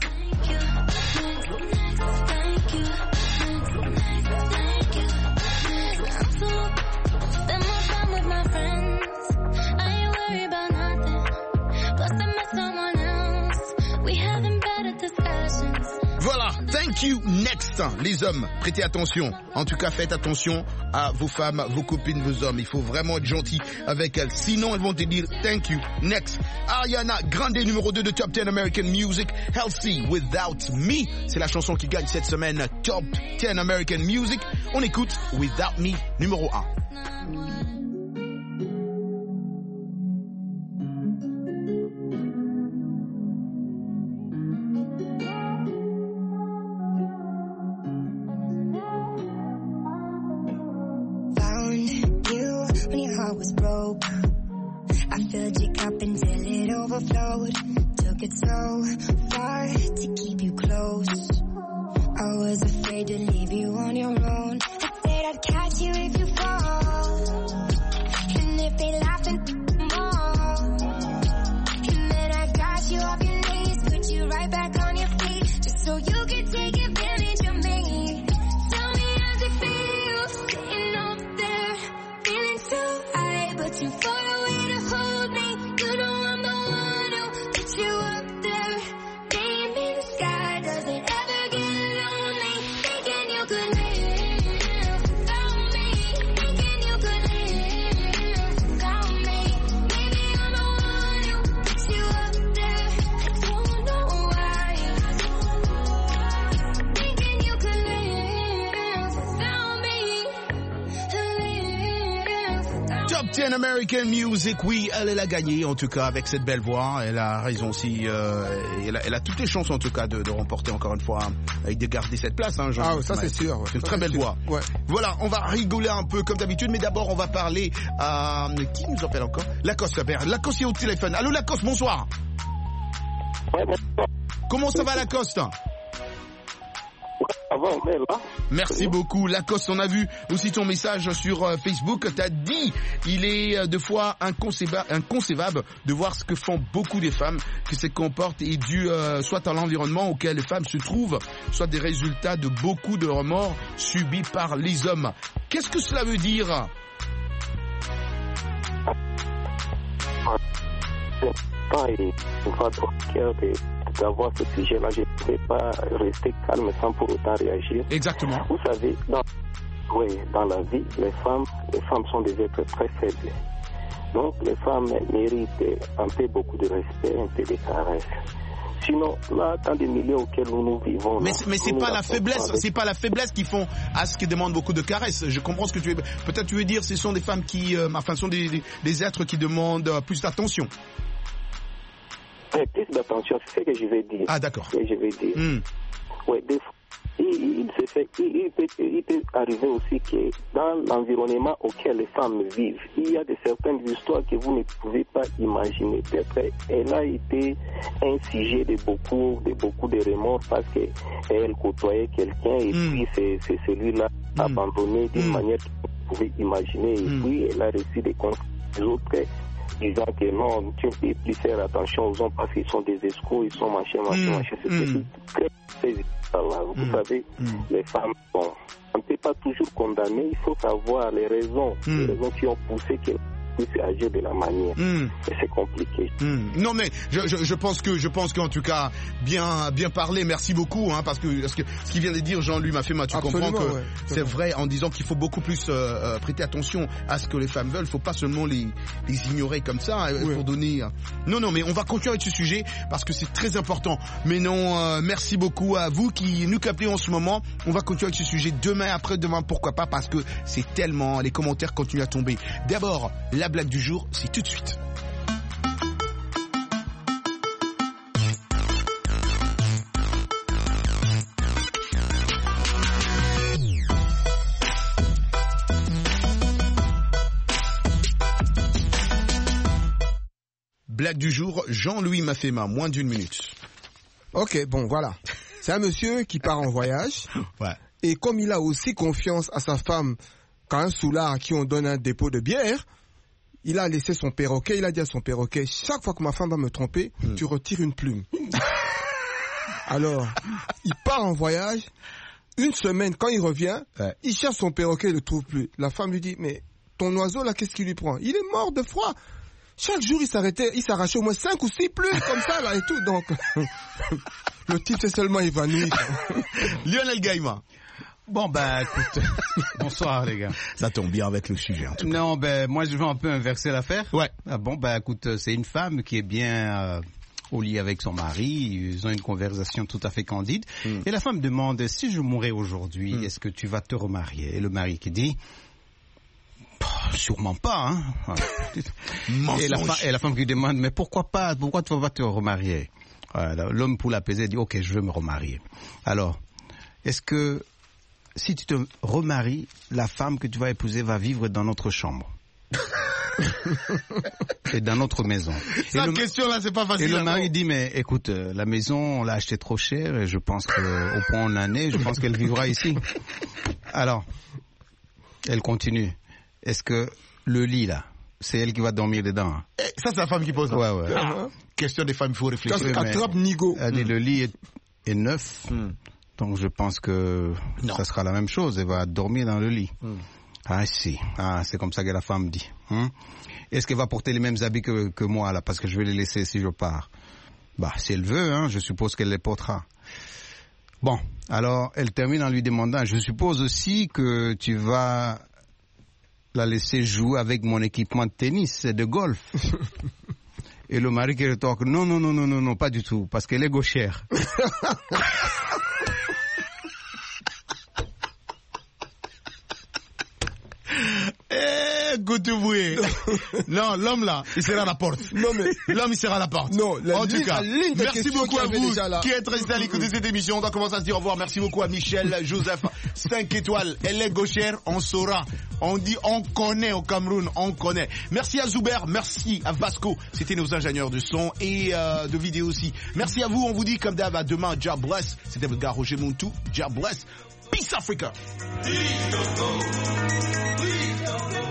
Voilà, thank you next. Les hommes, prêtez attention. En tout cas, faites attention à vos femmes, vos copines, vos hommes. Il faut vraiment être gentil avec elles. Sinon, elles vont te dire thank you next. Ariana Grande, numéro deux de Top dix American Music. Healthy Without Me. C'est la chanson qui gagne cette semaine Top dix American Music. On écoute Without Me, numéro un. Was broke. I filled your cup until it overflowed. Took it so far to keep you close. I was afraid to leave you on your own. I said I'd catch you if you fall. And if they laugh and more. And then I got you off your knees, put you right back on your feet, just so you could take advantage of me. Tell me how's it feel, sitting up there, feeling so high, but too far away to hold me. You know I'm the one who put you up there. Name in the sky, does it ever get lonely? Thinking you could live without me. Thinking you could live without me. Maybe I'm the one who put you up there. I don't know why. Thinking you could live without me. Live without me. Top dix American Music, oui, elle, elle a gagné en tout cas avec cette belle voix. Elle a raison aussi, euh, elle, a, elle a toutes les chances en tout cas de, de remporter encore une fois et de garder cette place. Hein, ah, ça c'est sûr. Ouais. C'est une ça, très belle sûr. voix. Ouais. Voilà, on va rigoler un peu comme d'habitude, mais d'abord on va parler à... Qui nous appelle encore? Lacoste, Lacoste est au téléphone. Allô Lacoste, bonsoir. Ouais, bonsoir. Comment ça va Lacoste? Avant, mais là. Merci beaucoup Lacoste, on a vu aussi ton message sur euh, Facebook, t'as dit il est euh, deux fois inconcevable, inconcevable de voir ce que font beaucoup des femmes, que ces comportent est dû euh, soit à l'environnement auquel les femmes se trouvent, soit des résultats de beaucoup de remords subis par les hommes. Qu'est-ce que cela veut dire? Et on va d'avoir ce sujet-là, je ne peux pas rester calme sans pour autant réagir. Exactement. Vous savez, dans, oui, dans la vie, les femmes, les femmes sont des êtres très faibles. Donc, les femmes méritent un peu beaucoup de respect, un peu de caresses. Sinon, là, dans des milieux auxquels nous, nous vivons... Mais, là, mais c'est pas la faiblesse, avec... c'est pas la faiblesse qui font à ce qui demandent beaucoup de caresses. Je comprends ce que tu veux... Peut-être tu veux dire, ce sont des femmes qui... Euh, enfin, ce sont des, des, des êtres qui demandent euh, plus d'attention. Plus d'attention, c'est ce que je vais dire. Ah, d'accord. Ce que je vais dire. Mm. Ouais, des fois, il, il, se fait, il, il, peut, il peut arriver aussi que dans l'environnement auquel les femmes vivent, il y a de certaines histoires que vous ne pouvez pas imaginer. Peut-être elle a été un sujet de beaucoup, de beaucoup de remords parce qu'elle côtoyait quelqu'un et mm. puis c'est, c'est celui-là mm. abandonné d'une mm. manière que vous pouvez imaginer. Et mm. puis elle a reçu des conseils des autres disant que non, tu ne peux plus faire attention aux hommes parce qu'ils sont des escrocs, ils sont machin, machin, mmh. machin. C'est mmh. très, très là. Vous mmh. savez, mmh. les femmes, bon, on ne peut pas toujours condamner, il faut savoir les raisons, mmh. les raisons qui ont poussé que puisse agir de la manière. Mmh. Et c'est compliqué. Mmh. Non mais je, je, je pense que je pense qu'en tout cas bien bien parlé. Merci beaucoup hein, parce que parce que ce qu'il vient de dire Jean-Louis Mafema, tu Absolument, comprends que ouais, c'est vrai en disant qu'il faut beaucoup plus euh, prêter attention à ce que les femmes veulent. Il faut pas seulement les les ignorer comme ça ouais. pour donner. Non non mais on va continuer avec ce sujet parce que c'est très important. Mais non, euh, merci beaucoup à vous qui nous captez en ce moment. On va continuer avec ce sujet demain, après-demain, pourquoi pas, parce que c'est tellement, les commentaires continuent à tomber. D'abord la blague du jour, c'est tout de suite. Blague du jour, Jean-Louis Mafema, moins d'une minute. Ok, bon voilà. C'est un monsieur qui part en voyage. Ouais. Et comme il a aussi confiance à sa femme qu'à un soulard à qui on donne un dépôt de bière, il a laissé son perroquet, il a dit à son perroquet, chaque fois que ma femme va me tromper, mmh. tu retires une plume. Alors, il part en voyage, une semaine, quand il revient, ouais. il cherche son perroquet, il ne le trouve plus. La femme lui dit, mais ton oiseau là, qu'est-ce qui lui prend? Il est mort de froid. Chaque jour, il s'arrêtait, il s'arrachait au moins cinq ou six plumes comme ça là et tout. Donc, le type s'est seulement évanoui. Lionel Gaïma. Bon, ben, écoute, bonsoir, les gars. Ça tombe bien avec le sujet, en tout cas. Non, ben, moi, je veux un peu inverser l'affaire. Ouais. Ah bon, ben, écoute, c'est une femme qui est bien euh, au lit avec son mari. Ils ont une conversation tout à fait candide. Mm. Et la femme demande, si je mourais aujourd'hui, mm. est-ce que tu vas te remarier? Et le mari qui dit, sûrement pas, hein. et, la fa- et la femme qui demande, mais pourquoi pas? Pourquoi tu vas pas te remarier? Alors, l'homme, pour l'apaiser, dit, ok, je veux me remarier. Alors, est-ce que si tu te remaries, la femme que tu vas épouser va vivre dans notre chambre et dans notre maison? Cette question-là, c'est pas facile. Et le mari dit, mais écoute, la maison, on l'a achetée trop cher et je pense qu'au point où on en est, je pense qu'elle vivra ici. Alors, elle continue. Est-ce que le lit, là, c'est elle qui va dormir dedans? Eh, ça, c'est la femme qui pose. Ouais, ouais. Ah, question des femmes, il faut réfléchir. Quand attrape Nigo. Elle dit, mm. le lit est, est neuf. Mm. Donc je pense que non. ça sera la même chose. Elle va dormir dans le lit. Mm. Ah si, ah, c'est comme ça que la femme dit. Hein? Est-ce qu'elle va porter les mêmes habits que, que moi là, parce que je vais les laisser si je pars? Bah si elle veut, hein, je suppose qu'elle les portera. Bon, alors elle termine en lui demandant, je suppose aussi que tu vas la laisser jouer avec mon équipement de tennis et de golf. Et le mari qui rétorque, non, non, non, non, non, non, pas du tout, parce qu'elle est gauchère. Eh, Goutouboui, Non, l'homme là, il sera à la porte. Non mais l'homme il sera à la porte. Non, la en ligne, tout cas, merci beaucoup à vous qui êtes restés à l'écoute de cette émission. On doit commencer à se dire au revoir. Merci beaucoup à Michel, Joseph, cinq étoiles. Elle est gauchère, on saura. On dit on connaît au Cameroun, on connaît. Merci à Zuber, merci à Vasco. C'était nos ingénieurs de son et euh, de vidéo aussi. Merci à vous. On vous dit comme d'hab à demain. Jah bless. C'était votre gars Roger Montou. Jah bless. Peace Africa. Please don't go. Please don't go.